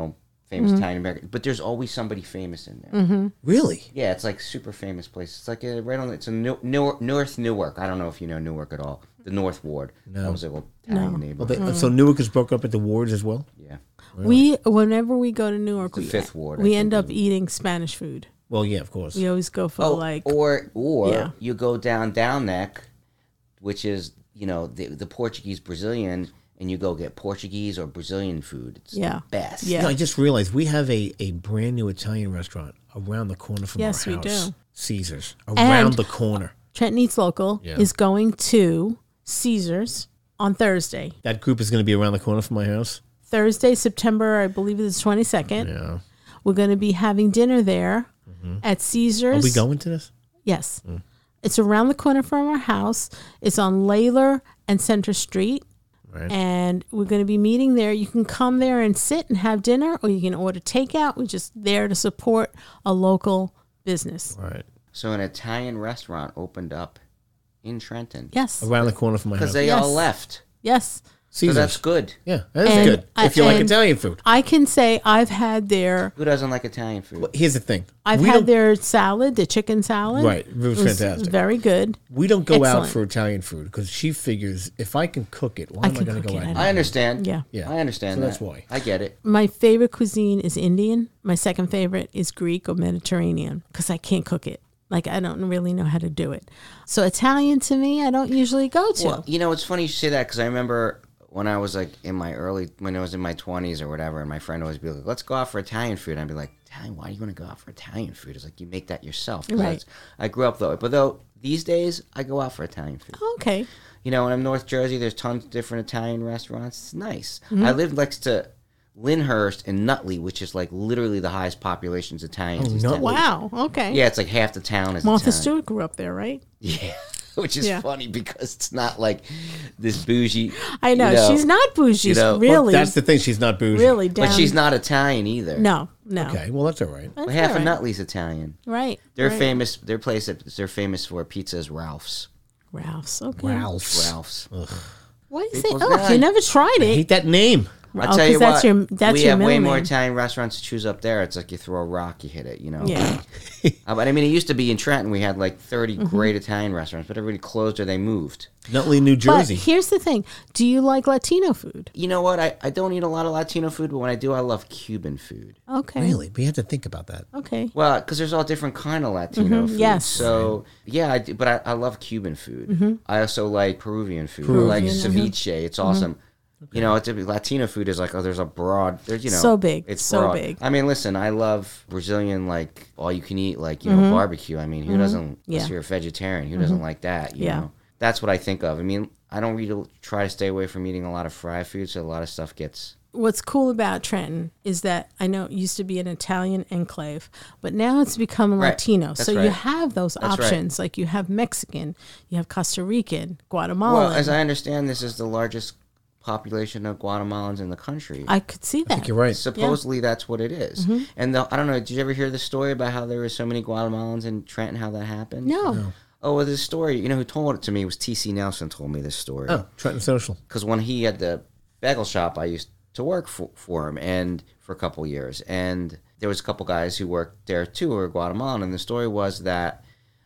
famous Italian American, but there's always somebody famous in there. Really? Yeah, it's like super famous place. It's like right on. It's a North Newark. I don't know if you know Newark at all. The North Ward. No. That was a little Italian Well, neighborhood. So Newark is broke up into wards as well? Yeah. Whenever we go to Newark, The Fifth Ward, I we think end it up is. eating Spanish food. Well, yeah, of course. We always go for or Yeah. you go down Neck, which is the Portuguese Brazilian, and you go get Portuguese or Brazilian food. It's Yeah. the best. Yeah. You know, I just realized we have a brand new Italian restaurant around the corner from Yes, our we house. do. Caesar's. And- Around the corner. Trenton Eats Local Yeah. is going to Caesar's on Thursday. That group is going to be around the corner from my house. Thursday, September, I believe it's the 22nd. Yeah. We're going to be having dinner there at Caesar's. Are we going to this? Yes. It's around the corner from our house. It's on Layler and Center Street. Right. And we're going to be meeting there. You can come there and sit and have dinner, or you can order takeout. We're just there to support a local business. Right. So an Italian restaurant opened up in Trenton. Yes. Around the corner from my house. Because they Yes. all left. Yes. So Caesar's. that's good. Yeah, that is And good. If you like and Italian food. I can say I've had their Who doesn't like Italian food? Well, here's the thing. I've We had don't- their salad, the chicken salad. Right. It was fantastic. Very good. We don't go out Excellent. for Italian food because she figures if I can cook it, why I am I can going to cook go it. out? I understand. Yeah. Yeah. I understand So that. that's why. I get it. My favorite cuisine is Indian. My second favorite is Greek or Mediterranean because I can't cook it. Like, I don't really know how to do it. So Italian to me, I don't usually go to. Well, it's funny you say that because I remember when I was like when I was in my 20s or whatever, and my friend always be like, let's go out for Italian food. And I'd be like, Italian, why do you want to go out for Italian food? It's like, you make that yourself. 'Cause Right. that's- I grew up though, these days I go out for Italian food. Okay. When I'm North Jersey, there's tons of different Italian restaurants. It's nice. Mm-hmm. I live next to Lyndhurst and Nutley, which is like literally the highest population's Italians. in Nutley? town. Wow. Okay. Yeah, it's like half the town is Martha Italian. Stewart grew up there, right? Yeah, which is Yeah. funny because it's not like this bougie. I know. She's not bougie. She's Well, really, That's the thing. She's not bougie. really down. But she's not Italian either. No. Okay. Well, that's all right. That's But half all of right. Nutley's Italian. Right. They're right. famous. Their place that they're famous for pizza is Ralph's. Ralph's. Okay. Ralph's. Ralph's. Why do you say, People's oh, Night. you never tried I it? hate that name. I Oh, tell you 'cause that's what, your- that's we your have way middle more name. Italian restaurants to choose up there. It's like you throw a rock, you hit it. Yeah. But I mean, it used to be in Trenton. We had like 30 great Italian restaurants, but everybody closed or they moved. Nutley, New But Jersey. here's the thing. Do you like Latino food? You know what? I don't eat a lot of Latino food, but when I do, I love Cuban food. Okay. Really? We had to think about that. Okay. Well, because there's all different kind of Latino food. yes. So yeah, I do, but I love Cuban food. I also like Peruvian food. I like Peruvian, ceviche. It's awesome. It's Latino food is like there's a broad. There's So big, It's so broad. big. I mean, listen, I love Brazilian like all you can eat barbecue. I mean, who doesn't? Yeah. Unless you're a vegetarian, who doesn't like that? You Yeah. know, that's what I think of. I mean, I don't really try to stay away from eating a lot of fried food, so a lot of stuff gets. What's cool about Trenton is that I know it used to be an Italian enclave, but now it's become Right. Latino. That's So you right. have those That's right. options. Like you have Mexican, you have Costa Rican, Guatemalan. Well, as I understand, this is the largest population of Guatemalans in the country. I could see that. I think you're right. Supposedly that's what it is. And I don't know, did you ever hear the story about how there were so many Guatemalans in Trenton, how that happened? No. Oh, well, this story, who told it to me was T.C. Nelson told me this story. Oh, Trenton Social. Because when he had the bagel shop, I used to work for him and for a couple years. And there was a couple guys who worked there too who were Guatemalan. And the story was that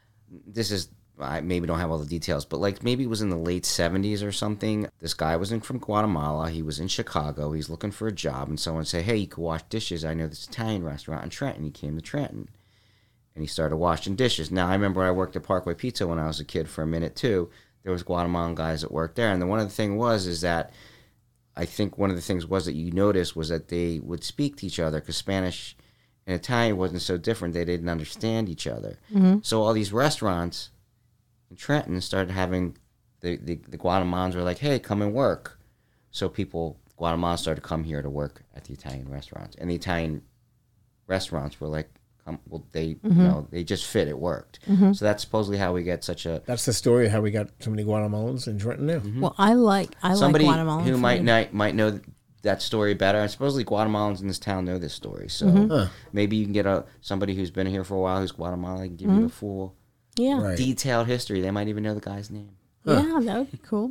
I maybe don't have all the details, but like maybe it was in the late 70s or something. This guy wasn't from Guatemala. He was in Chicago. He's looking for a job. And someone said, hey, you could wash dishes. I know this Italian restaurant in Trenton. He came to Trenton. And he started washing dishes. Now, I remember I worked at Parkway Pizza when I was a kid for a minute, too. There was Guatemalan guys that worked there. And one of the things is that I think one of the things was that you noticed was that they would speak to each other because Spanish and Italian wasn't so different. They didn't understand each other. So all these restaurants in Trenton started having the Guatemalans were like, hey, come and work. So Guatemalans started to come here to work at the Italian restaurants. And the Italian restaurants were like, they just fit. It worked. So that's supposedly how we get such a... That's the story of how we got so many Guatemalans in Trenton now. Well, I like Somebody Guatemalan who food. might know that story better. And supposedly Guatemalans in this town know this story. So maybe you can get somebody who's been here for a while who's Guatemalan, give you a full Yeah. Right. detailed history. They might even know the guy's name. Yeah, that would be cool.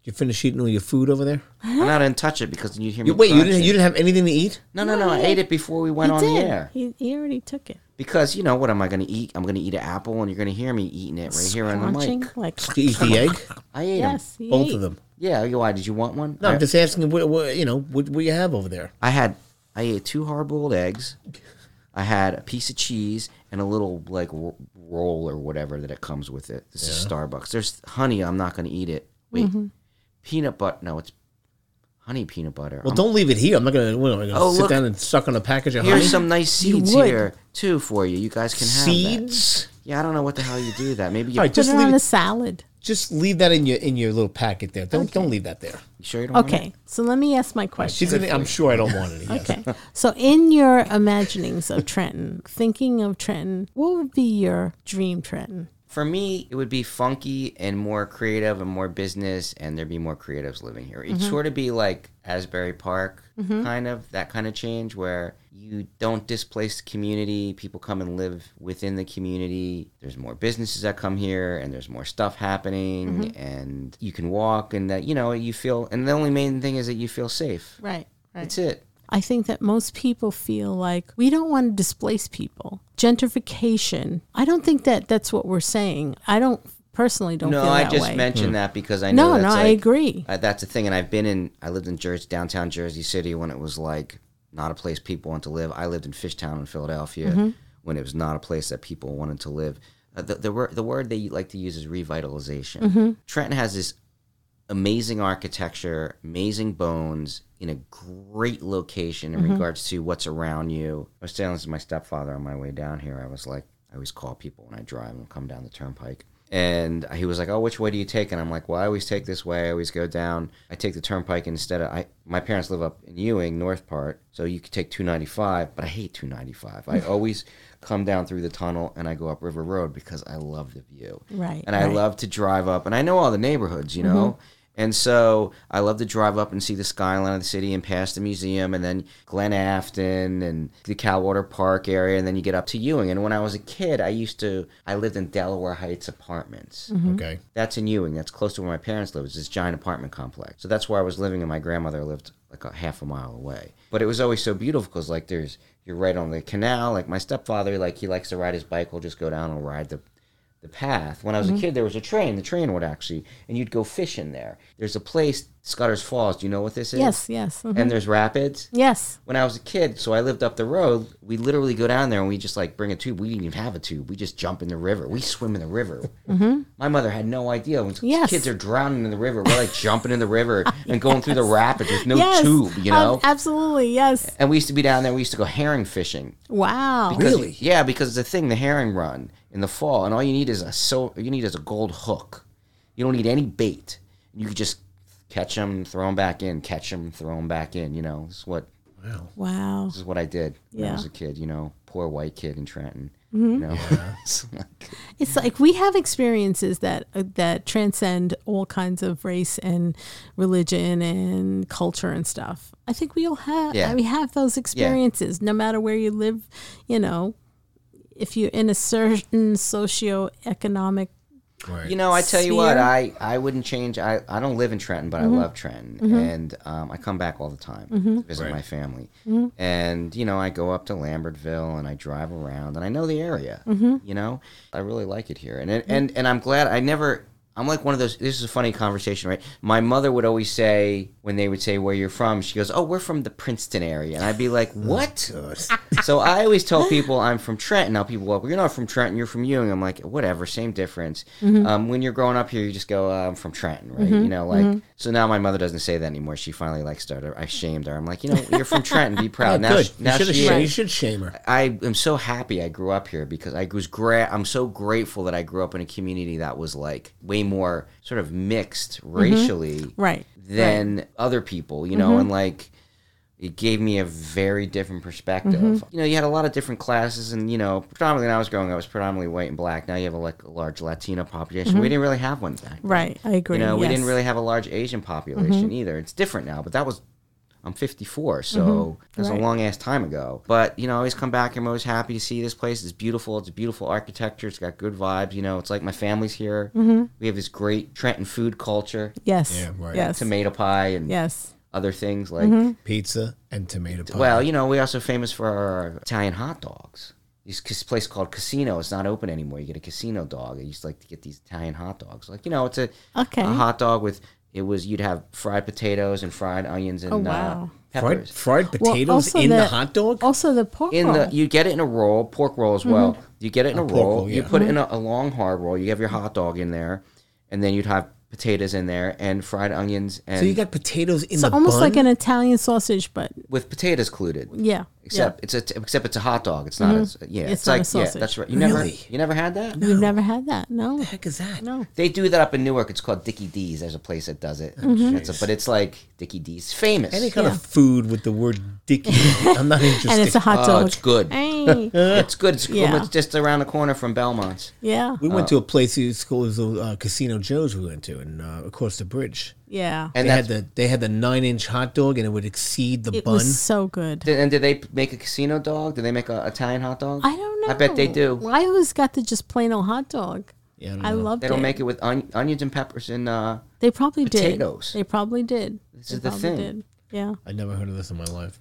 You finished eating all your food over there? And I didn't touch it because you'd hear me. Wait, you crunching. didn't have anything to eat? No. I ate it before we went on the air. He already took it. Because, what am I going to eat? I'm going to eat an apple, and you're going to hear me eating it right here on the Crunching, mic. like You eat the egg? I ate yes, them. he Both ate. of them. Yeah, why? Did you want one? No, I'm just asking what you have over there. I ate 2 hard-boiled eggs. I had a piece of cheese and a little, like, roll or whatever that it comes with it. This is Starbucks. There's honey. I'm not going to eat it. Wait. Peanut butter. No, it's honey peanut butter. Well, don't leave it here. I'm not going to sit look. down and suck on a package of honey. Here's some nice seeds would. here, too, for you. You guys can have Seeds? that. Yeah, I don't know what the hell you do that. Maybe you... All right, Put just it on leave a it. salad. Just leave that in your little packet there. Don't leave that there. You sure you don't want Okay, so let me ask my question. I'm sure I don't want it. Yes. Okay, so in your imaginings of Trenton, thinking of Trenton, what would be your dream Trenton? For me, it would be funky and more creative and more business, and there'd be more creatives living here. It'd sort of be like Asbury Park, kind of, that kind of change where you don't displace the community. People come and live within the community. There's more businesses that come here, and there's more stuff happening, and you can walk, and that, you feel, and the only main thing is that you feel safe. Right. That's it. I think that most people feel like we don't want to displace people. Gentrification. I don't think that that's what we're saying. I don't personally don't feel that way. No, I just mentioned that because I know that's I agree. That's the thing, and I lived in downtown Jersey City when it was like not a place people want to live. I lived in Fishtown in Philadelphia when it was not a place that people wanted to live. The word they like to use is revitalization. Trenton has this amazing architecture, amazing bones, in a great location in regards to what's around you. I was telling this to my stepfather on my way down here. I was like, I always call people when I drive and come down the turnpike. And he was like, oh, which way do you take? And I'm like, well, I always take this way. I always go down. I take the turnpike instead of, my parents live up in Ewing, North Part, so you could take 295, but I hate 295. I always come down through the tunnel and I go up River Road because I love the view. Right. And I love to drive up, and I know all the neighborhoods, you know? And so I love to drive up and see the skyline of the city and past the museum and then Glen Afton and the Calwater Park area, and then you get up to Ewing. And when I was a kid, I lived in Delaware Heights Apartments. Okay. That's in Ewing. That's close to where my parents lived. It's this giant apartment complex. So that's where I was living, and my grandmother lived like a half a mile away. But it was always so beautiful because like you're right on the canal. Like my stepfather, like he likes to ride his bike. We'll just go down and ride the path. When I was a kid, there was a train. The train would actually, and you'd go fishing there. There's a place, Scudder's Falls. Do you know what this is? Yes. And there's rapids. Yes. When I was a kid, so I lived up the road, we literally go down there and we just like bring a tube. We didn't even have a tube. We just jump in the river. We swim in the river. My mother had no idea. When Yes. kids are drowning in the river, we're like jumping in the river and going through the rapids. There's no Yes. tube, you know? Absolutely, yes. And we used to be down there. We used to go herring fishing. Wow. Because, yeah, because it's a thing, the herring run in the fall, and all you need is a gold hook. You don't need any bait. You could just catch them, throw them back in, catch them, throw them back in. You know, this is what Wow. this is what I did when I Yeah. was a kid. You know, poor white kid in Trenton. You know, It's like we have experiences that transcend all kinds of race and religion and culture and stuff. I think we all have. Yeah. We have those experiences, no matter where you live. You know, if you're in a certain socioeconomic. Right. You know, I tell you what, Sphere. I wouldn't change. I don't live in Trenton, but I love Trenton, and I come back all the time to visit my family. And you know, I go up to Lambertville and I drive around, and I know the area. You know, I really like it here, and I'm glad. I'm like one of those. This is a funny conversation, right? My mother would always say, when they would say where you're from, she goes, "Oh, we're from the Princeton area," and I'd be like, "What?" So I always tell people I'm from Trenton. Now people go, well, "You're not from Trenton. You're from Ewing." I'm like, "Whatever, same difference." When you're growing up here, you just go, "I'm from Trenton," right? You know, like. So now my mother doesn't say that anymore. She finally like started. I shamed her. I'm like, you know, you're from Trenton. Be proud. Now, Good. now You should shame her. I am so happy I grew up here because I'm so grateful that I grew up in a community that was like way more sort of mixed racially Right. than other people, you know, and like it gave me a very different perspective. You know, you had a lot of different classes, and you know, predominantly when I was growing up, I was predominantly white and black. Now you have a large Latino population. We didn't really have one back then. Right. I agree. You know, we yes. didn't really have a large Asian population either. It's different now, but that was I'm 54, so that's a Right. long ass time ago. But I always come back. I'm always happy to see this place. It's beautiful. It's a beautiful architecture. It's got good vibes. It's like my family's here. We have this great Trenton food culture, Yes. Yeah, right. Yes. tomato pie and Yes. other things like. Pizza and tomato pie. Well, we're also famous for our Italian hot dogs. This place called Casino. It's not open anymore. You get a Casino dog. I used to like to get these Italian hot dogs. Like it's a hot dog with. You'd have fried potatoes and fried onions and wow. peppers. fried potatoes also in the the- hot dog? Also, the pork roll. You get it in a roll, pork roll as well. You get it in a pork roll. roll, You yeah. put it in a long hard roll. You have your hot dog in there, and then you'd have potatoes in there and fried onions and So you got potatoes in It's the almost bun? like an Italian sausage, but with potatoes included. yeah. Except it's a hot dog. It's not. It's It's not like a sausage. that's right. You Really? never had that. We've never had that. No. What the heck is that? No. They do that up in Newark. It's called Dickie D's. There's a place that does it. But it's like Dickie D's. Famous. Any kind of food with the word Dickie. I'm not interested. And it's a hot Oh, dog. it's good. Hey. It's good. It's, Yeah. it's just around the corner from Belmont's. Yeah. We went to a place, it's called Casino Joe's we went to, and across the bridge. Yeah. And They had the 9-inch hot dog, and it would exceed the It bun. was so good. And did they make a casino dog? Did they make a Italian hot dog? I don't know. I bet they do. I always got the just plain old hot dog. Yeah, I don't I know. loved They it. don't make it with onions and peppers and They probably potatoes. did. They probably did. This They is the probably thing. Did. Yeah. I never heard of this in my life.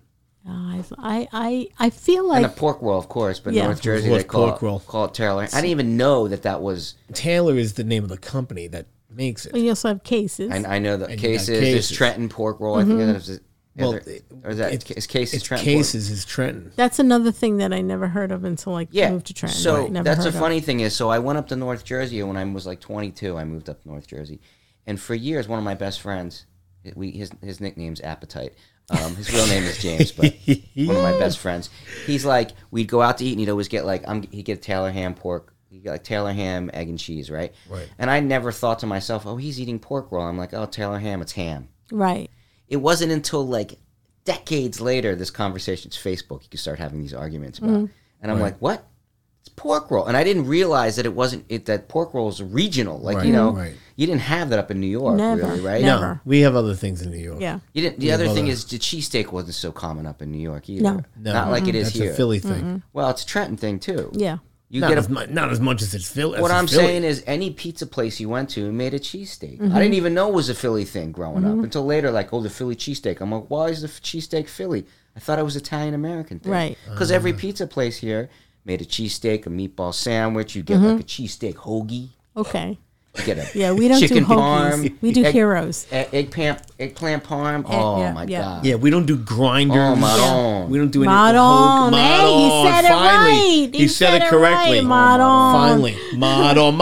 I feel and like a pork roll, of course. But Yeah. North Jersey, Of course, they call pork roll. it Taylor. I didn't even know that was. Taylor is the name of the company that makes it. you also have cases. I know the And you got cases. There's Cases. Trenton pork roll. I think there's. Well, or is that is Cases it's Trenton? Cases is Trenton. That's another thing that I never heard of until I Yeah. moved to Trenton. So Never that's heard the of. funny thing is, so I went up to North Jersey when I was like 22. I moved up to North Jersey, and for years, one of my best friends, his nickname's Appetite. His real name is James, but one of my best friends. He's like, we'd go out to eat, and he'd always get like, he'd get Taylor ham pork. He'd get like Taylor ham, egg and cheese, right? Right. And I never thought to myself, oh, he's eating pork roll. I'm like, oh, Taylor ham, it's ham. Right. It wasn't until like decades later, this conversation, it's Facebook, you can start having these arguments about. And I'm like, what? It's pork roll. And I didn't realize that that pork roll is regional. Like, Right, right. you didn't have that up in New York, Never. really, right? No. No, we have other things in New York. Yeah. You didn't. The other thing is the cheesesteak wasn't so common up in New York either. No. No, Not like it is That's here. a Philly thing. Well, it's a Trenton thing too. Yeah. You Not, get as not as much as it's Philly. what as I'm it's Philly. saying is, any pizza place you went to made a cheesesteak. I didn't even know it was a Philly thing growing up until later. Like, oh, the Philly cheesesteak. I'm like, why is the cheesesteak Philly? I thought it was Italian American thing. Right. Because every pizza place here made a cheesesteak, a meatball sandwich. You get like a cheesesteak hoagie. Okay. You get a Yeah, we don't chicken do hoagies. parm. We do egg- heroes. Eggplant parm. Oh yeah, my yeah. god. Yeah, we don't do grinders. Oh, Madon. We don't do any Madon. Hey, he Madon. said it Finally. right. He said it correctly. right, Madon. Finally. Madon.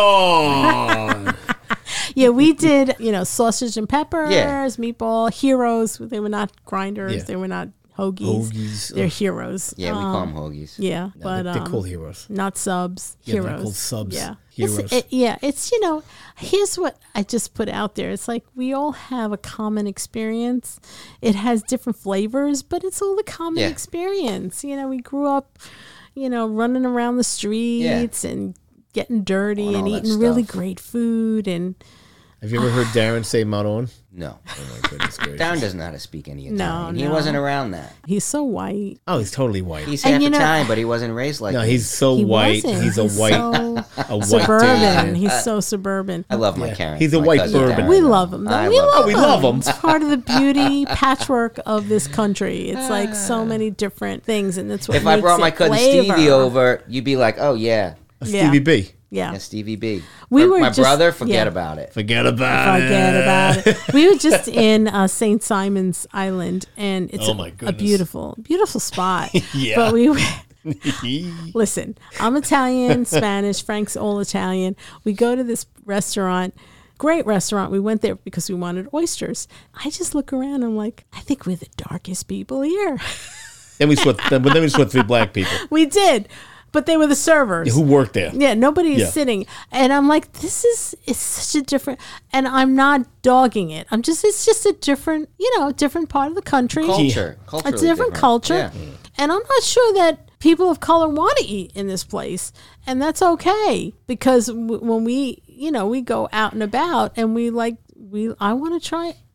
Madon. Yeah, we did, sausage and peppers, Yeah. meatball, heroes. They were not grinders. Yeah. They were not hoagies. Hoagies. They're heroes. Yeah, we call them hoagies. Yeah, No, but they're called heroes. not subs. Yeah, Heroes. they're called subs. Yeah, Heroes. It's here's what I just put out there. It's like we all have a common experience. It has different flavors, but it's all a common Yeah. experience. We grew up, running around the streets and getting dirty Doing and all that eating really stuff. great food and. Have you ever heard Darren say Madon? No. Oh my goodness gracious. Darren doesn't know how to speak any Italian. No, He no. wasn't around that. He's so white. Oh, he's totally white. He's And half you know- Italian, but he wasn't raised like No, me. he's so He white. wasn't. He's a He's white, so a white suburban. dude. He's so suburban. I love my Yeah. Karen. He's a my white cousin bourbon. Darren. We love him. Though. I We love love him. We love him. It's part of the beauty patchwork of this country. It's like so many different things, and that's what. If I makes brought my it cousin flavor. Stevie over, you'd be like, "Oh yeah, Yeah. Stevie B. Yeah. yeah, Stevie B." We were my just- brother. Forget yeah. about it. Forget about it. Forget about it. We were just in St. Simon's Island, and it's Oh, my a goodness. beautiful, beautiful spot. Yeah. But we were. Listen, I'm Italian, Spanish. Frank's all Italian. We go to this restaurant, great restaurant. We went there because we wanted oysters. I just look around and I'm like, I think we're the darkest people here. Then we sweat 3 black people We did, but they were the servers. who worked there. Yeah, nobody is Yeah. sitting. And I'm like, it's such a different, and I'm not dogging it. It's just a different, different part of the country. Culture, It's culturally a different culture. Yeah. And I'm not sure that people of color want to eat in this place. And that's okay because when we go out and about and I want to try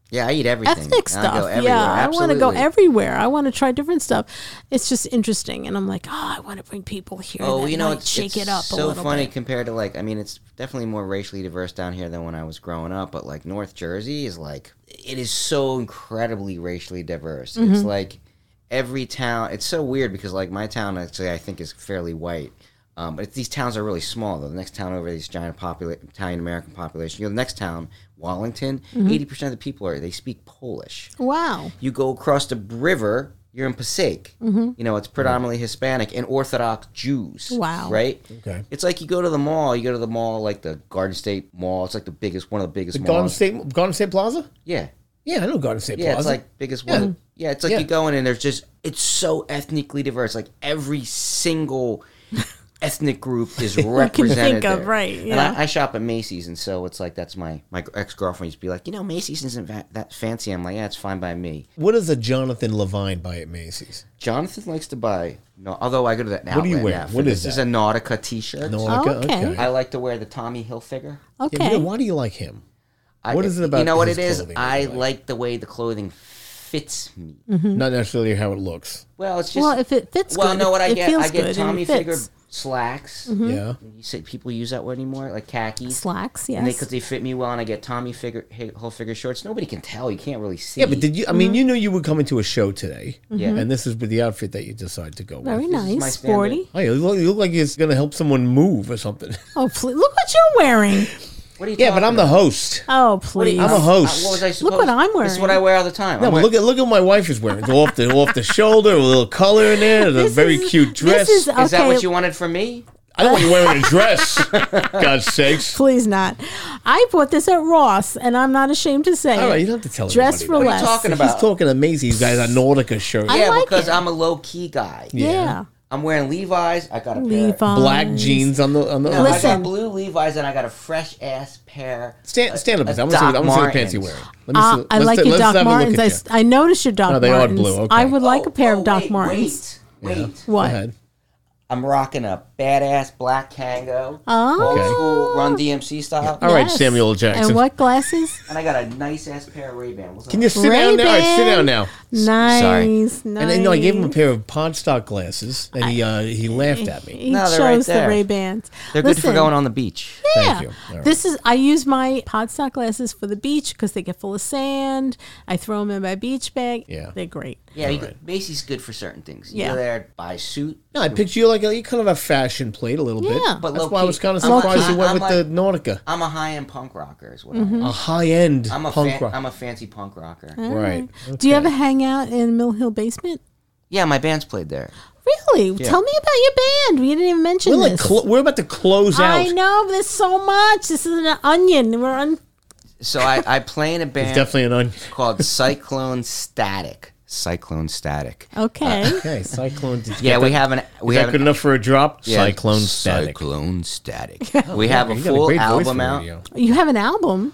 Yeah, I eat everything. ethnic And I stuff. go everywhere. Yeah, I want to go Absolutely. everywhere. I want to try different stuff. It's just interesting, and I'm like, I want to bring people here. Oh, that you know, might it's shake it up a so little funny bit. compared to like, I mean, it's definitely more racially diverse down here than when I was growing up. But like North Jersey is like, it is so incredibly racially diverse. Mm-hmm. It's like every town. It's so weird because like my town actually I think is fairly white. But these towns are really small, though. The next town over, these giant Italian-American population. You go to the next town, Wallington, 80% of the people they speak Polish. Wow. You go across the river, you're in Passaic. You know, it's predominantly Hispanic and Orthodox Jews. Wow. Right? Okay. It's like you go to the mall, like the Garden State Mall. It's like one of the biggest The malls. Garden State Plaza? Yeah. Yeah, I know Garden State Yeah, Plaza. it's like biggest one. Yeah, it's like Yeah. you go in and there's just, it's so ethnically diverse. Like every single ethnic group is represented think of, there. right, And yeah. I shop at Macy's, and so it's like that's my ex-girlfriend used to be like, Macy's isn't that fancy. I'm like, yeah, it's fine by me. What does a Jonathan Levine buy at Macy's? Jonathan likes to buy, although I go to that outlet What do you wear? now for What this. is This is a Nautica t-shirt. Nautica? okay. I like to wear the Tommy Hilfiger. Okay. Yeah, why do you like him? What is it about You know what his it is? clothing that I you like? like the way the clothing fits me. Not necessarily how it looks. Well, it's just... Well, if it fits Well, good, know what I it get? feels I get good Tommy and it Figure fits. slacks. Yeah. You say people use that word anymore, like khakis. Slacks, And yes. because they fit me well, and I get Tommy Hilfiger shorts. Nobody can tell. You can't really see. Yeah, but did you? I Mm-hmm. mean, you knew you were coming to a show today. Yeah. And this is with the outfit that you decided to go Very with. is my nice, standard. sporty. Oh, you look like it's going to help someone move or something. Oh, please. Look what you're wearing. What are you Yeah, talking but I'm the about? host. Oh, please. I'm a host. What was I supposed? what I'm This is what wearing. I wear all the time. No, I'm but wearing- look at what my wife is wearing. It's off the shoulder, with a little color in there, and a This very is- cute dress. This is, okay, Is that what you wanted from me? I don't want you wearing a dress. God's sakes. Please not. I bought this at Ross, and I'm not ashamed to say All right, it. you don't have to tell Dress for anybody What are you less. talking that. about? He's talking amazing. He's got a Nautica shirt. I Yeah, like because it. I'm a low key guy. Yeah. I'm wearing Levi's. I got a pair. Levi's. Black jeans on the. No, I Listen. got blue Levi's and I got a fresh ass pair. Stand up. a I want to see Doc what pants you're Martens. wearing. Let me see. I let's like ta- your let's Doc have a look Martens. at you. I noticed your Doc No, they are Martens. blue, okay. I would like a pair of Doc wait, Martens. Wait. Go What? ahead. I'm rocking a badass black Kango. Oh. Old Okay. school Run DMC style. All right, Yes. Samuel Jackson. And what glasses? And I got a nice ass pair of Ray-Ban. Can you sit down now? All right, sit Ray-Ban. down now. Nice, Sorry. nice. And then, I gave him a pair of Podstock glasses, and he laughed at me. He No, they're chose right the there. Ray-Bans. They're good for going on the beach. Yeah. Thank you. All right. This is I use my Podstock glasses for the beach because they get full of sand. I throw them in my beach bag. Yeah. They're great. Yeah, Macy's good for certain things. You Yeah. go there, buy a suit. No, I picture you like you kind of a fashion plate a little bit. Yeah. But That's low why I key, was kind of I'm surprised like- you went I'm with the Nautica. I'm a high-end punk rocker is what Mm-hmm. I am. A high-end I'm punk rock. I'm a fancy punk rocker. Right. Do you Okay. ever hang out in Mill Hill Basement? Yeah, my band's played there. Really? Tell me about your band. We didn't even mention We're this. we're about to close out. I know, but there's so much. This is an onion. We're on. So I play in a It's band definitely an onion. called Cyclone Static. Cyclone Static. Okay. Okay, Cyclone. Did you Yeah, get we that? have an Is that good enough for a drop? yeah, Cyclone Static. Cyclone Static. We have a You got full great voice album for out. radio. You have an album.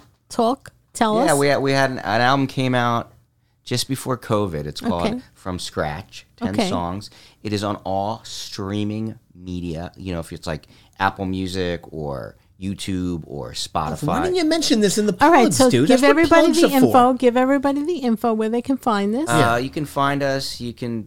Tell us. Yeah, we had an album came out just before COVID. It's called Okay. From Scratch. 10 Okay. songs. It is on all streaming media. You know, if it's like Apple Music or YouTube or Spotify. Why didn't you mention this in the All plugs, right, so dude? give That's what everybody plugs the are for. info. Give everybody the info where they can find this. You can find us.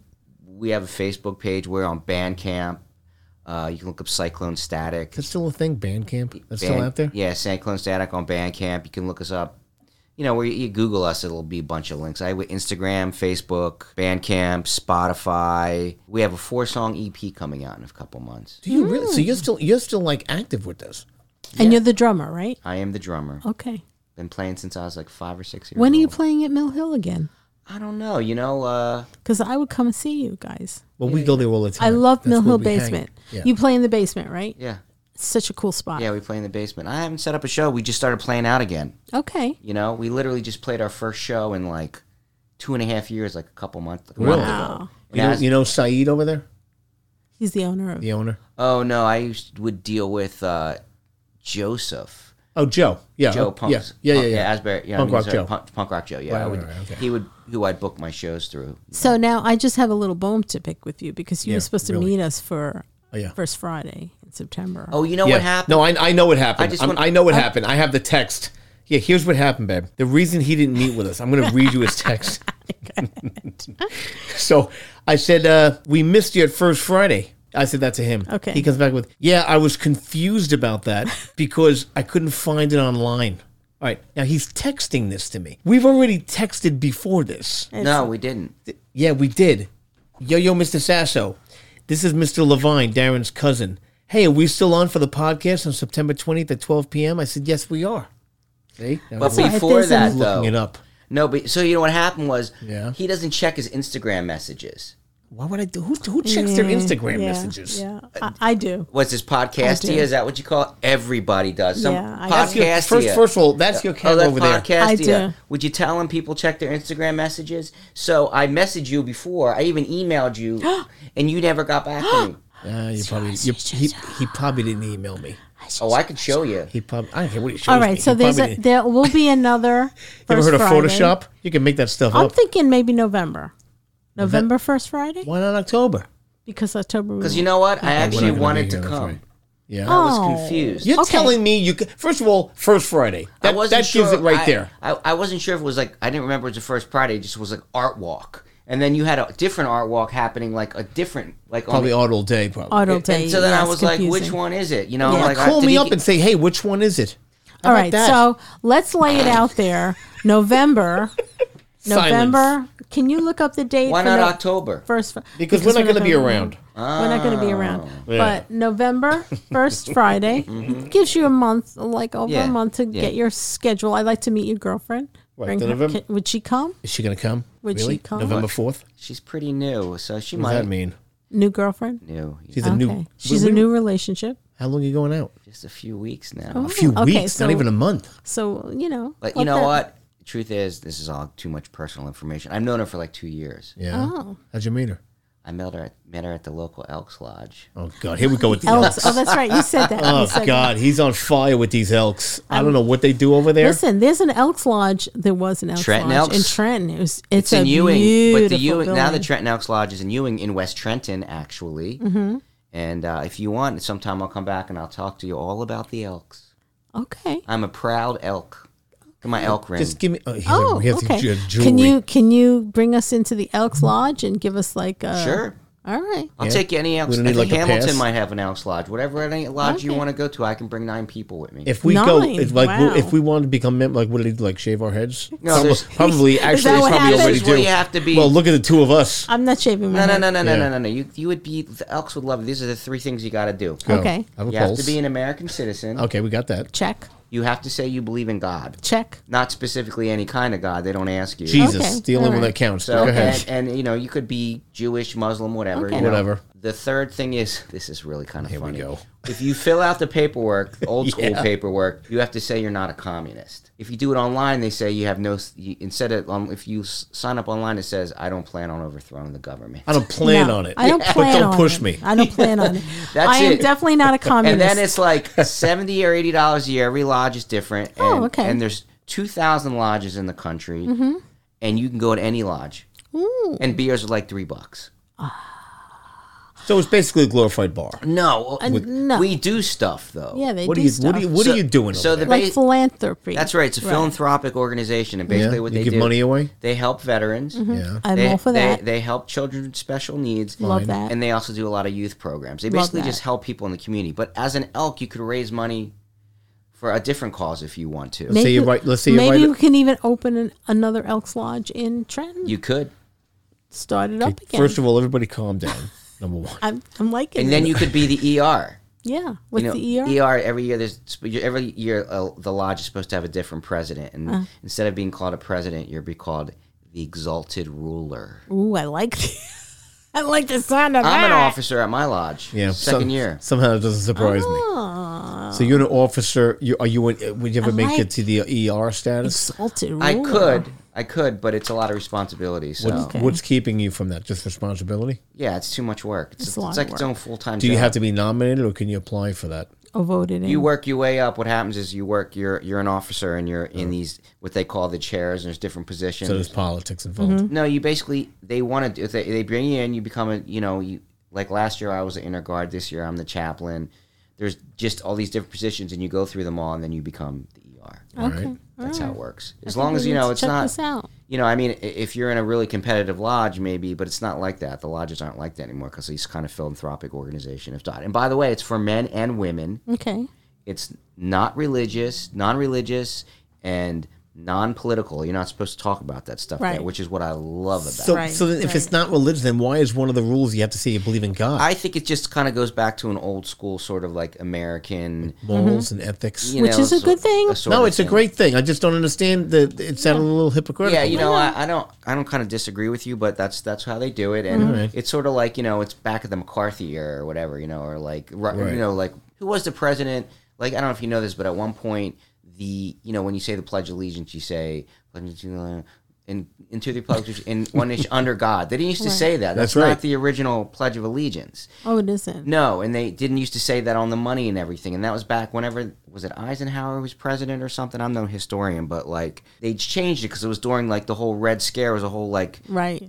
We have a Facebook page. We're on Bandcamp. You can look up Cyclone Static. That's still a thing, Bandcamp? That's still out there? Yeah, Cyclone Static on Bandcamp. You can look us up. You know, where you Google us, it'll be a bunch of links. I have Instagram, Facebook, Bandcamp, Spotify. We have a 4-song EP coming out in a couple months. Do you really? So you're still like active with this? And you're the drummer, right? I am the drummer. Okay. Been playing since I was like 5 or 6 years When are you old. playing at Mill Hill again? I don't know. You know, Because I would come and see you guys. Well, we go there all the time. I love That's Mill where Hill we hang. Basement. Yeah. You play in the basement, right? yeah. It's such a cool spot. Yeah, we play in the basement. I haven't set up a show. We just started playing out again. Okay. You know, we literally just played our first show in like 2.5 years, like a couple months. Really? Wow. You know Saeed over there, He's the owner of. the owner? Oh no, I would deal with Joseph. Oh, Joe. Yeah. Joe oh, Punk. Yeah. Asbury. Yeah, Punk Rock sorry, Joe. Punk Rock Joe. Yeah, Right, I would, right, okay. he would who I'd book my shows through. So now I just have a little bone to pick with you because you Yeah, were supposed to really. meet us for Oh, yeah. First Friday in September. Oh, you know Yeah. what happened? No, I know what happened. I just want- I know what happened. I have the text. Yeah, here's what happened, babe. The reason he didn't meet with us, I'm going to read you his text. So I said, we missed you at First Friday. I said that to him. Okay. He comes back with, yeah, I was confused about that because I couldn't find it online. All right, now he's texting this to me. We've already texted before this. No, we didn't. Yeah, we did. Yo, Mr. Sasso. This is Mr. Levine, Darren's cousin. Hey, are we still on for the podcast on September 20th at 12 p.m.? I said, yes, we are. See? That But was before that, though. looking it up. No, but so you know what happened was Yeah. he doesn't check his Instagram messages. Why would I do? Who checks their Instagram messages? Yeah, I do. What's this Podcastia? Is that what you call it? Everybody does. Yeah, I- That's your, Podcastia. first of all, that's your cat Oh, that's over there. Podcastia. I do. Would you tell them people check their Instagram messages? So I messaged you before. I even emailed you, and you never got back to me. He probably didn't email me. Oh, I could show you. He probably. I don't care what he shows All right, me. so He probably didn't. there will be another. You ever First heard of Friday. Photoshop? You can make that stuff I'm up. thinking maybe November. November first Friday? Why not October? Because October. Because you know what? I We're actually not gonna wanted be to here, that's come. right. Yeah. I was Oh. confused. You're Okay. telling me you could, first of all, First Friday. That, that gives it right there. I wasn't sure if it was like, I didn't remember it was the First Friday. It just was like Art Walk. And then you had a different Art Walk happening, like a different, like Probably on Auto Day, probably. Auto and Day. so then I yes, was like, confusing. which one is it? You know, Yeah. like Call did me he up get- and say, hey, which one is it? How All about right, that? so let's lay it out there. November. November. Can you look up the date? Why for not October? First, Because we're not going to be around. We're not going to be around. Yeah. But November 1st Friday gives you a month, like over Yeah, a month to yeah. get your schedule. I'd like to meet your girlfriend. Right, Bring the her- November- would she come? Is she going to come? Would she really? come? November 4th? She's pretty new, so she What might. does that mean? New girlfriend? New. She's a new. She's a new relationship. How long are you going out? Just a few weeks now. Oh. A few Okay, weeks, so- not even a month. So, you know. But let you know that- what? Truth is, this is all too much personal information. I've known her for like 2 years. Yeah. Oh. How'd you meet her? I met her at the local Elks Lodge. Oh, God. Here we go with the Elks. elks. Oh, that's right. You said that. Oh, You said God. He's on fire with these elks. I don't know what they do over there. Listen, there's an Elks Lodge. There was an Elks Trenton Lodge Elks? in Trenton. It's It's a in Ewing, beautiful but the Ewing now the building. Trenton Elks Lodge is in Ewing in West Trenton, actually. Mm-hmm. And if you want, sometime I'll come back and I'll talk to you all about the elks. Okay. I'm a proud elk. Look at my elk ring. Just give me. Oh, he has okay. jewelry. Can you bring us into the Elks Lodge and give us like a Sure. All right. I'll Yeah. take you any elks. We don't I need, think like, a Hamilton pass? might have an elks lodge. Whatever any lodge you Okay. want to go to, I can bring 9 people with me. If we go, 9, if, like, wow. if we want to become like, what do they do? Like, shave our heads? No, there's- probably. Actually, that what probably happens? already This is where do. you have to be. Well, look at the two of us. I'm not shaving my No, head. no. You would be. The elks would love it. These are the 3 things you got to do. Go. Okay. I have a You have pulse. to be an American citizen. Okay, we got that. Check. You have to say you believe in God. Check. Not specifically any kind of God. They don't ask you. Jesus, Okay, the only all one right. that counts. So Go ahead. and you know you could be Jewish, Muslim, whatever. Okay. You know. Whatever. The third thing is this is really kind of Here we funny. go. If you fill out the paperwork, the old school Yeah. paperwork, you have to say you're not a communist. If you do it online, they say you have no. Instead of if you sign up online, it says I don't plan on overthrowing the government. I don't plan No, on it. I don't plan But don't on push it. me. I don't plan on it. That's I am it. definitely not a communist. And then it's like $70 or $80 a year. Every lodge is different. And, Oh, okay. And there's 2,000 lodges in the country, and you can go to any lodge. Ooh. And beers are like $3. So it's basically a glorified bar. No, no. we do stuff though. Yeah, they What do are you? stuff. What are you doing? so over the there? like philanthropy. That's right. It's a philanthropic organization, and basically Yeah? what You they give do, money away? They help veterans. Yeah. I'm They, all for that. They help children with special needs. Love that. And they also do a lot of youth programs. They Love basically that. just help people in the community. But as an elk, you could raise money for a different cause if you want to. Let's say you're right. Let's say you're maybe right. we can even open another Elks Lodge in Trenton. You could. Start it up again. First of all, everybody calm down. Number one. I'm liking And then this. you could be the ER. Yeah. What's You know, the ER? every year the lodge is supposed to have a different president, and instead of being called a president, you're be called the exalted ruler. Ooh, I like I like the sound of I'm that. an officer at my lodge. Yeah. second year. Somehow it doesn't surprise Oh. me. So you're an officer. Would you ever I make like- it to the ER status? Exalted ruler. I could, but it's a lot of responsibility. So What's keeping you from that? Just responsibility? yeah, it's too much work. It's a lot like of its own full time. Do you have to be nominated, or can you apply for that? Oh, voted in. You work your way up. What happens is you're an officer, and you're in these what they call the chairs. And there's different positions. So there's politics involved. No, you basically they want to. If they bring you in, you become a you like last year I was an inner guard. This year I'm the chaplain. There's just all these different positions, and you go through them all, and then you become the ER. All right. That's how it works. As long as, it's check not, this out. I mean, if you're in a really competitive lodge, maybe, but it's not like that. The lodges aren't like that anymore because these kind of philanthropic organization have died. And by the way, it's for men and women. Okay. It's not religious, non-religious, and non-political. You're not supposed to talk about that stuff there, which is what I love about it. So then if it's not religious, then why is one of the rules you have to say you believe in God? I think it just kind of goes back to an old school sort of like American morals and ethics, which is a good thing. No, it's a great thing. I just don't understand that it sounded a little hypocritical. Yeah, I don't kind of disagree with you, but that's how they do it, and it's sort of like it's back at the McCarthy era or whatever, or like like who was the president? Like I don't know if you know this, but at one point. When you say the Pledge of Allegiance, you say into the pledge in one nation under God. They didn't used to say that. That's not the original Pledge of Allegiance. Oh, it isn't. No, and they didn't used to say that on the money and everything. And that was back whenever was it Eisenhower was president or something? I'm no historian, but like they changed it because it was during like the whole Red Scare. It was a whole like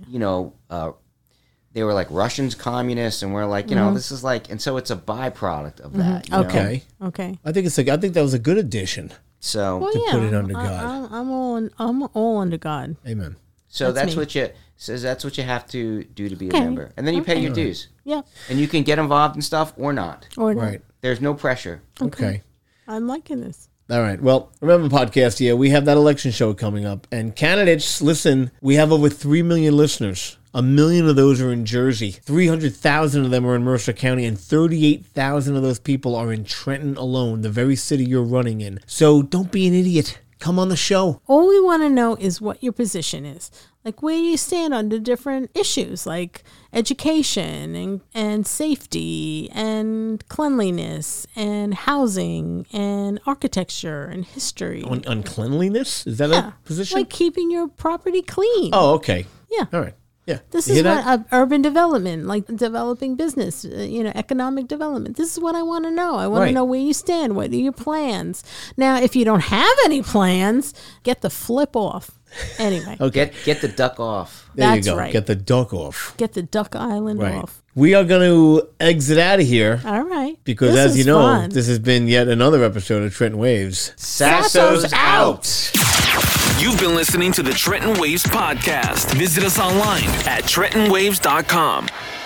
they were like Russians, communists, and we're like, this is like, and so it's a byproduct of that. Okay. I think that was a good addition. So put it under God. I'm all under God. Amen. So that's what you have to do to be a member, and then you pay your dues. Yeah. And you can get involved in stuff or not. Right. There's no pressure. Okay. I'm liking this. All right. Well, remember podcast, we have that election show coming up. And candidates, listen, we have over 3 million listeners. 1 million of those are in Jersey. 300,000 of them are in Mercer County. And 38,000 of those people are in Trenton alone, the very city you're running in. So don't be an idiot. Come on the show. All we want to know is what your position is. Like where you stand on the different issues like education and safety and cleanliness and housing and architecture and history. On cleanliness? Is that a position? Like keeping your property clean. Oh, okay. Yeah. All right. Yeah. This is what urban development, like developing business, economic development. This is what I want to know. I want to know where you stand. What are your plans? Now, if you don't have any plans, get the flip off. Anyway. Okay. Get the duck off. There you go. Right. Get the duck off. Get the duck island off. We are going to exit out of here. All right. Because as you know, this has been yet another episode of Trenton Waves. Sasso's out. You've been listening to the Trenton Waves podcast. Visit us online at TrentonWaves.com.